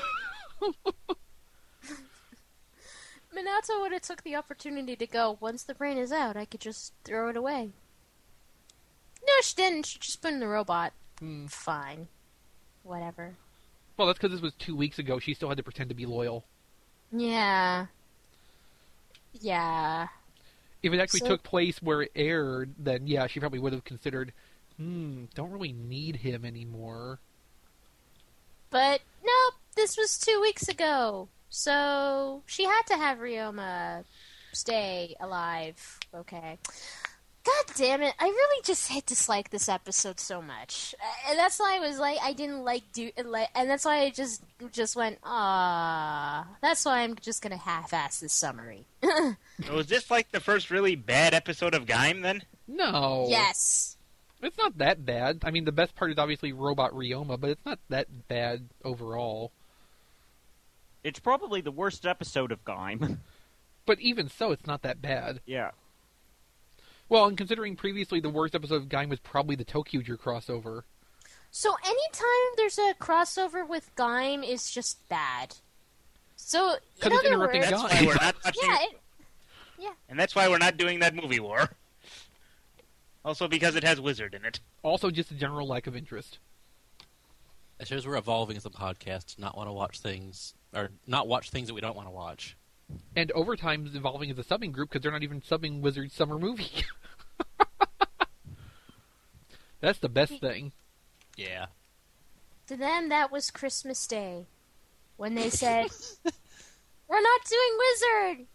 Minato would have took the opportunity to go, once the brain is out, I could just throw it away. No, she didn't. She just put it in the robot. Hmm. Fine. Whatever. Well, that's because this was two weeks ago. She still had to pretend to be loyal. Yeah. Yeah. If it actually So- took place where it aired, then yeah, she probably would have considered, hmm, don't really need him anymore. But, nope, this was two weeks ago. So, she had to have Ryoma stay alive. Okay. God damn it. I really just hate dislike this episode so much. And that's why I was like, I didn't like do, like, and that's why I just, just went, ah. That's why I'm just gonna half-ass this summary. So is this like the first really bad episode of Gaim then? No. Yes. It's not that bad. I mean, the best part is obviously Robot Ryoma, but it's not that bad overall. It's probably the worst episode of Gaim. But even so, it's not that bad. Yeah. Well, and considering previously the worst episode of Gaim was probably the Tokyuger crossover. So anytime there's a crossover with Gaim, it's just bad. So, in Because it's other interrupting words... That's why we're not touching, Yeah, it, and that's why we're not doing that movie war. Also because it has Wizard in it. Also, just a general lack of interest. It shows we're evolving as a podcast, not want to watch things, or not watch things that we don't want to watch. And Overtime is evolving as a subbing group because they're not even subbing Wizard's summer movie. That's the best thing. Yeah. to them, that was Christmas Day. When they said, we're not doing Wizard!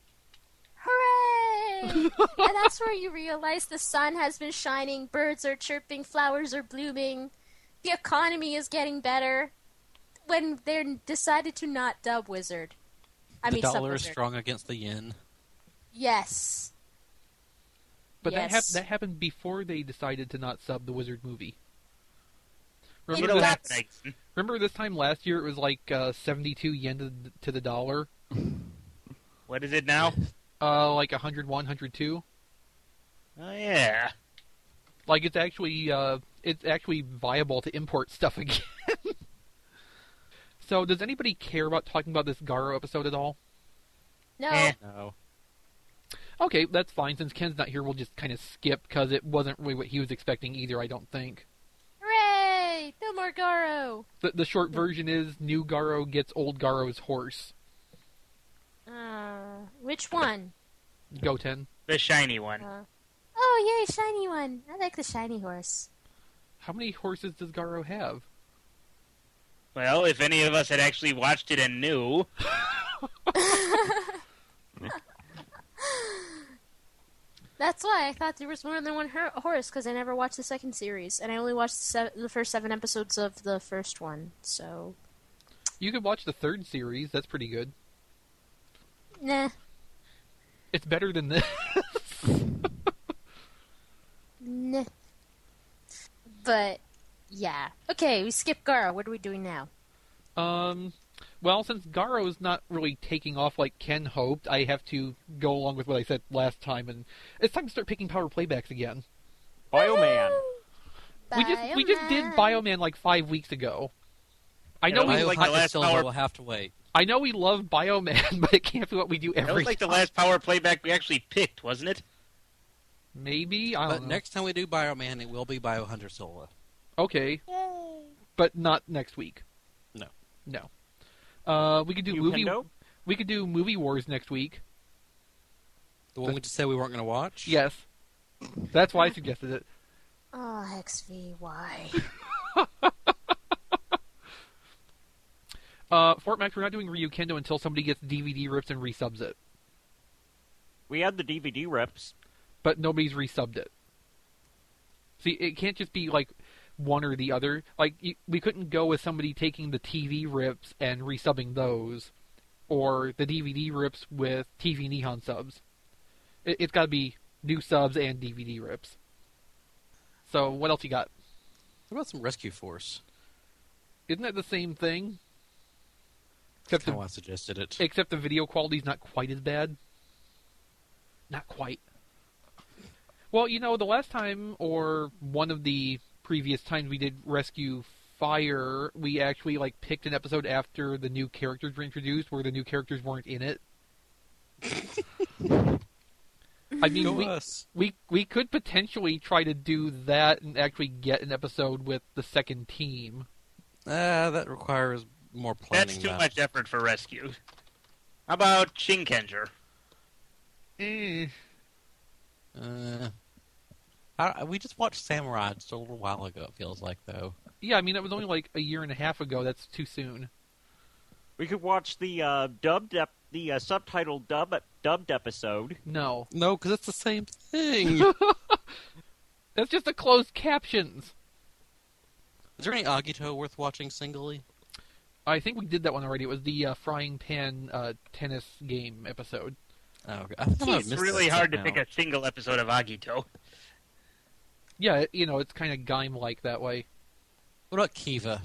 Hooray! And that's where you realize the sun has been shining, birds are chirping, flowers are blooming, the economy is getting better. When they decided to not dub Wizard. I the mean, dollar is sub-Wizard. strong against the yen. Yes. But that, Yes. hap- that happened before they decided to not sub the Wizard movie. Remember, It this, got- That's- remember this time last year it was like uh, seventy-two yen to, to the dollar? What is it now? Uh, like one hundred one, one hundred two? Oh yeah. Like, it's actually uh, it's actually viable to import stuff again. So, does anybody care about talking about this Garo episode at all? No. Eh. No. Okay, that's fine. Since Ken's not here, we'll just kind of skip, because it wasn't really what he was expecting either, I don't think. Hooray! No more Garo! The, the short version is, new Garo gets old Garo's horse. Uh, which one? Goten. The shiny one. Uh, oh, yay, shiny one. I like the shiny horse. How many horses does Garo have? Well, if any of us had actually watched it and knew. That's why I thought there was more than one her- horse, because I never watched the second series, and I only watched the, se- the first seven episodes of the first one, so... You could watch the third series. That's pretty good. Nah. It's better than this. Nah. But, yeah. Okay, we skipped Garo. What are we doing now? Um, well, since Garo's not really taking off like Ken hoped, I have to go along with what I said last time, and it's time to start picking power playbacks again. Bioman. We just we just did Bioman like five weeks ago. I know It we was Bio like Hunt the and last Silver power- will have to wait. I know we love Bioman, but it can't be what we do every That was like the time. last power playback we actually picked, wasn't it? Maybe I But don't know. next time we do Bioman, it will be Biohunter Silva. Okay, Yay. but not next week. No. No. Uh, we could do movie. Nintendo? We could do Movie Wars next week. The one we just said we weren't going to watch? Yes, that's why I suggested it. Oh, X V, why? Uh, Fort Max, we're not doing Ryukendo until somebody gets D V D rips and resubs it. We had the D V D rips. But nobody's resubbed it. See, it can't just be like one or the other. Like y- we couldn't go with somebody taking the T V rips and resubbing those, or the D V D rips with T V Nihon subs. It- it's got to be new subs and D V D rips. So what else you got? What about some Rescue Force? Isn't that the same thing? Except That's how the, I suggested it. except the video quality's not quite as bad. Not quite. Well, you know, the last time, or one of the previous times we did Rescue Fire, we actually like picked an episode after the new characters were introduced, where the new characters weren't in it. I mean, Go we, us. we we could potentially try to do that and actually get an episode with the second team. Uh, that requires more planning. That's too than- much effort for rescue. How about Shinkenger? Eh. Uh, I, we just watched Samurai just a little while ago, it feels like, though. Yeah, I mean, that was only like a year and a half ago. That's too soon. We could watch the uh, dubbed ep- the uh, subtitled dub dubbed episode. No. No, because it's the same thing. That's just the closed captions. Is there any Agito worth watching singly? I think we did that one already. It was the uh, frying pan uh, tennis game episode. Oh, okay. I think I might have It's missed really that hard to somehow. pick a single episode of Agito. Yeah, it- you know, it's kind of Gaim-like that way. What about Kiva?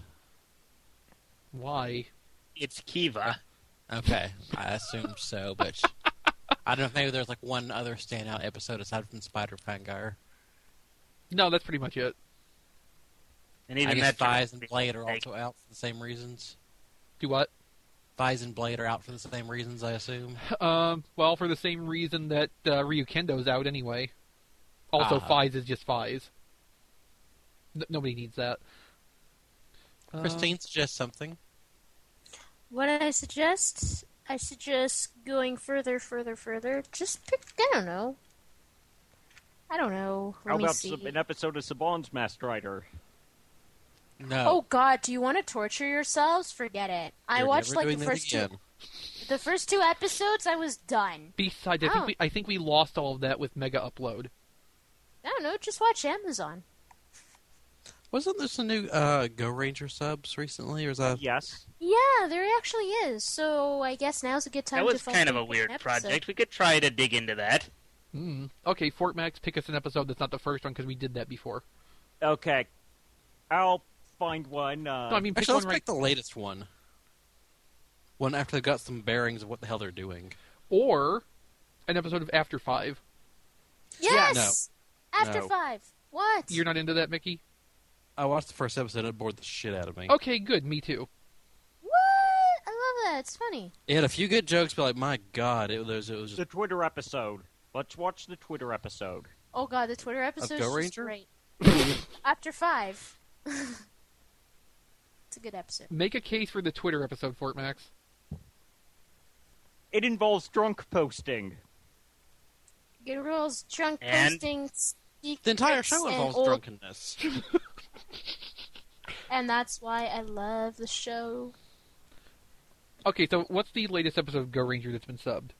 Why? It's Kiva. Okay, I assumed so, but I don't know if maybe there's like one other standout episode aside from Spider Fangire. No, that's pretty much it. And I even guess that Thighs and Blade are also out for the same reasons. Do what? Thighs and Blade are out for the same reasons, I assume. Um, well, for the same reason that uh, Ryukendo's out anyway. Also, Ah. Fies is just Fies. N- nobody needs that. Uh, Christine suggests something. What did I suggest? I suggest going further, further, further. Just pick, I don't know. I don't know. Let How me about see. some, an episode of Saban's Masked Rider? No. Oh God, do you want to torture yourselves? Forget it. I You're watched never like doing the that first two, again. the first two episodes. I was done. Besides, I Oh. think we I think we lost all of that with Mega Upload. I don't know. Just watch Amazon. Wasn't there some new uh, Go Ranger subs recently, or is that? Yes. Yeah, there actually is. So I guess now's a good time. That to was find kind of a an weird episode. project. We could try to dig into that. Hmm. Okay, Fort Max, pick us an episode that's not the first one because we did that before. Okay. I'll find one. Uh, No, I mean, pick Actually, let's one right. pick the latest one. One after they've got some bearings of what the hell they're doing. Or an episode of After Five. Yes. After No. five. What? You're not into that, Mickey? I watched the first episode and it bored the shit out of me. Okay, good. Me too. What? I love that. It's funny. It had a few good jokes, but like, my God, it was, it was The just... Twitter episode. Let's watch the Twitter episode. Oh god, the Twitter episode Go is just Ranger? great. After five. It's a good episode. Make a case for the Twitter episode, Fort Max. It involves drunk posting. Good rules, drunk And? posting, The entire secrets, show and involves old- drunkenness. And that's why I love the show. Okay, so what's the latest episode of Go Ranger that's been subbed?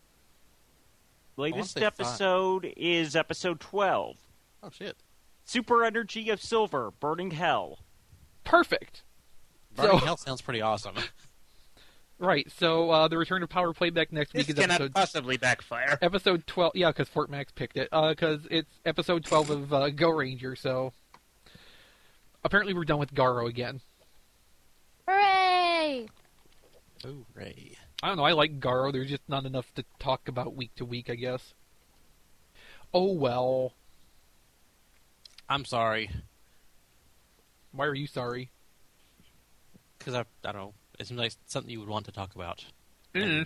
Latest say five. episode is episode twelve. Oh, shit. Super Energy of Silver, Burning Hell. Perfect. Burning So- Hell sounds pretty awesome. Right, so uh, the return of Power Playback next This week is cannot episode possibly backfire. episode twelve. Yeah, because Fort Max picked it. Because it's episode twelve of uh, Go Ranger. So apparently we're done with Garo again. Hooray! Hooray. I don't know. I like Garo. There's just not enough to talk about week to week, I guess. Oh well. I'm sorry. Why are you sorry? Because I, I don't know. It seems like something you would want to talk about. Mm.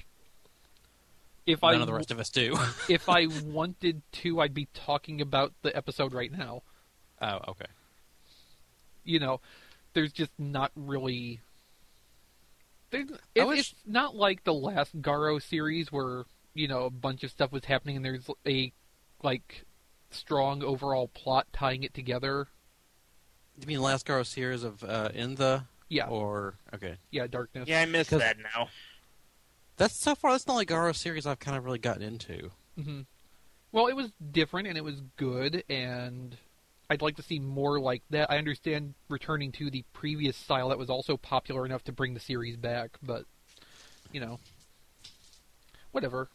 If None I of the rest of us do. if I wanted to, I'd be talking about the episode right now. Oh, okay. You know, there's just not really. There's, I it, wish- It's not like the last Garo series where you know a bunch of stuff was happening and there's a like strong overall plot tying it together. You mean Last Garo series of uh, In the... Yeah, Or... Okay. yeah, Darkness. Yeah, I missed 'Cause- that now. That's so far, that's the only Garo series I've kind of really gotten into. hmm Well, it was different and it was good, and I'd like to see more like that. I understand returning to the previous style that was also popular enough to bring the series back, but you know, whatever.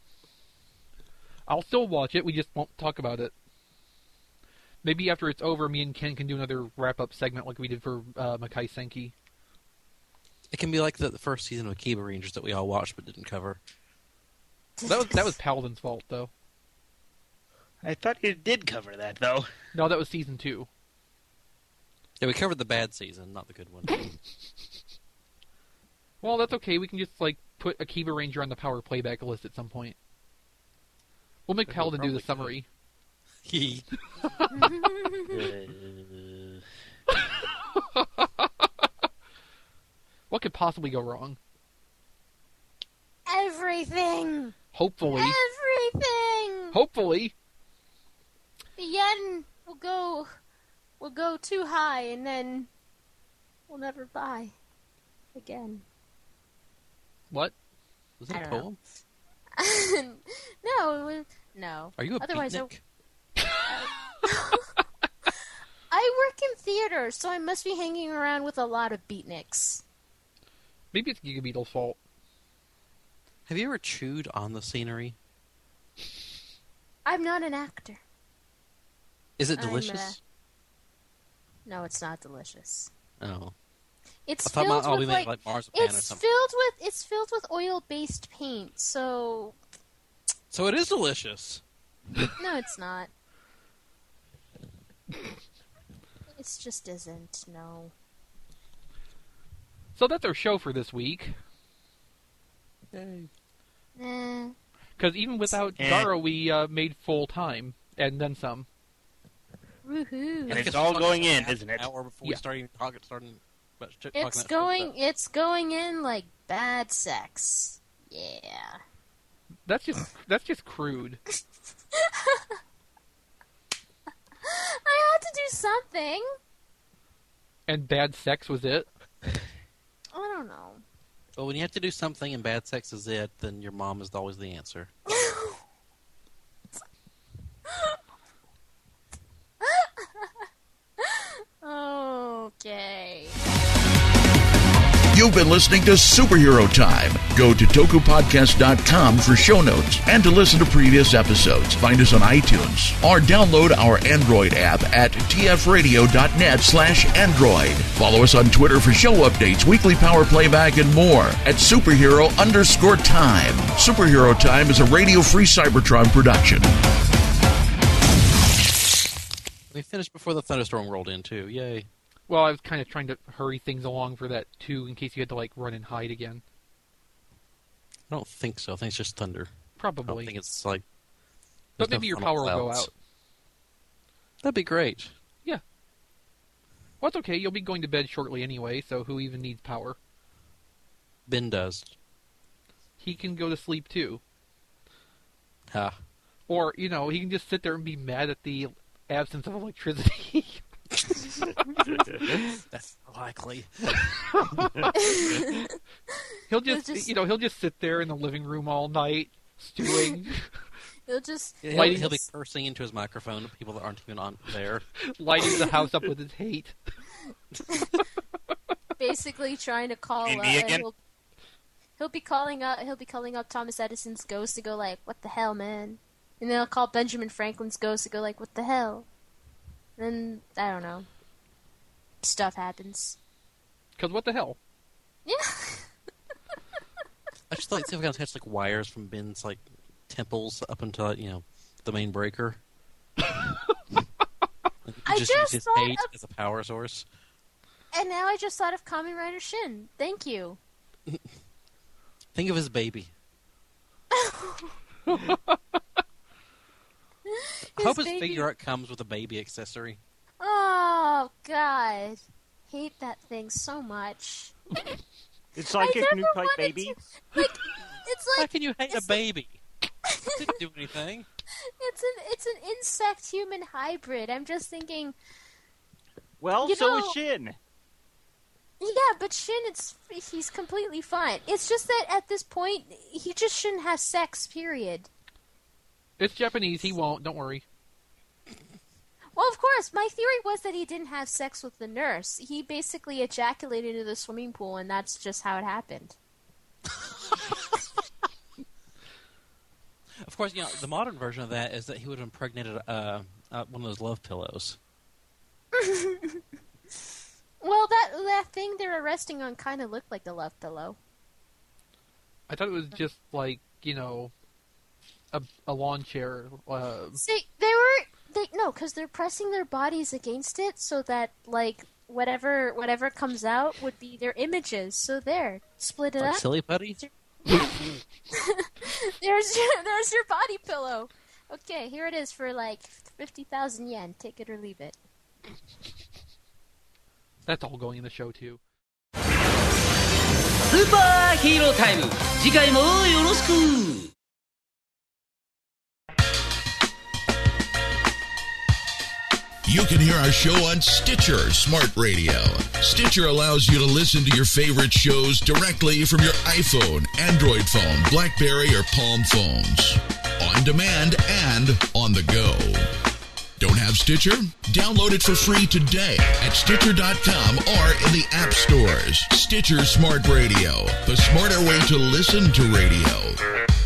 I'll still watch it. We just won't talk about it. Maybe after it's over, me and Ken can do another wrap-up segment like we did for uh, Makai Senki. It can be like the, the first season of Akiba Rangers that we all watched but didn't cover. That was that was Paladin's fault, though. I thought you did cover that, though. No, that was season two. Yeah, we covered the bad season, not the good one. Well, that's okay. We can just like put Akiba Ranger on the Power Playback list at some point. We'll make We Paladin do the probably summary. He. What could possibly go wrong? Everything! Hopefully. Everything! Hopefully. The yen will go will go too high and then we'll never buy again. What? Was it I a don't know. poem? no, it was, no. Are you a Otherwise, I- beatnik? I work in theater, so I must be hanging around with a lot of beatniks. Maybe it's Giga Beetle's fault. Have you ever chewed on the scenery? I'm not an actor. Is it I'm, delicious? No, it's not delicious. Oh. It's I thought filled my, I'll be with making like, like marzipan or it's something. filled with it's filled with oil-based paint. So So it is delicious. no, it's not. It just isn't. No. So that's our show for this week. Yay. Eh. Because even without Eh. Garo, we uh, made full time. And then some. Woohoo! And it's all going in, isn't it? An hour before Yeah. we started talking, starting, about shit- It's talking about going. shit It's going in like bad sex. Yeah. That's just that's just crude. I had to do something. And bad sex was it. I don't know. But when you have to do something and bad sex is it, then your mom is always the answer. Okay. You've been listening to Superhero Time. Go to toku podcast dot com for show notes and to listen to previous episodes. Find us on iTunes or download our Android app at t f radio dot net slash android. Follow us on Twitter for show updates, weekly power playback, and more at superhero underscore time. Superhero Time is a Radio Free Cybertron production. We finished before the thunderstorm rolled in, too. Yay. Well, I was kind of trying to hurry things along for that, too, in case you had to, like, run and hide again. I don't think so. I think it's just thunder. I Probably. don't think it's like... But there's maybe no your funnel power will go clouds. out. That'd be great. Well, it's okay. You'll be going to bed shortly anyway, so who even needs power? Ben does. He can go to sleep, too. Ha. Or, you know, he can just sit there and be mad at the absence of electricity. That's likely. He'll just, just- you know, he'll just sit there in the living room all night, stewing, He'll just He'll, Lighting- he'll be cursing into his microphone to people that aren't even on there. lighting the house up with his hate. basically trying to call Me up. again? He'll, he'll be calling up. He'll be calling up Thomas Edison's ghost to go like, "What the hell, man?" And then he'll call Benjamin Franklin's ghost to go like, "What the hell?" Then I don't know. Stuff happens. Because what the hell? Yeah. I just thought, see if I can attach like wires from Ben's like temples up into you know the main breaker. I just, just use his thought hate of- as a power source. And now I just thought of Kamen Rider Shin. Thank you. Think of his baby. I hope his baby- figure art comes with a baby accessory. Oh God, hate that thing so much. It's like I a never new type wanted baby. to- Like, it's How like can you hate a it's baby? It didn't do anything. it's an it's an insect human hybrid. I'm just thinking, Well, You so know- is Shin. yeah, but Shin, it's he's completely fine. It's just that at this point, he just shouldn't have sex. Period. It's Japanese. He won't. Don't worry. Well, of course, my theory was that he didn't have sex with the nurse. He basically ejaculated into the swimming pool, and that's just how it happened. Of course, you know the modern version of that is that he would have impregnated uh, uh, one of those love pillows. Well, that that thing they're arresting on kind of looked like a love pillow. I thought it was just like, you know, a, a lawn chair. Uh, See, they were they no, because they're pressing their bodies against it so that like whatever whatever comes out would be their images. So there, split it Like up. silly putty. there's your, there's your body pillow. Okay, here it is for like fifty thousand yen. Take it or leave it. that's all going in the show, too. スーパーヒーロータイム次回もよろしく You can hear our show on Stitcher Smart Radio. Stitcher allows you to listen to your favorite shows directly from your iPhone, Android phone, BlackBerry, or Palm phones. On demand and on the go. Don't have Stitcher? Download it for free today at Stitcher dot com or in the app stores. Stitcher Smart Radio, the smarter way to listen to radio.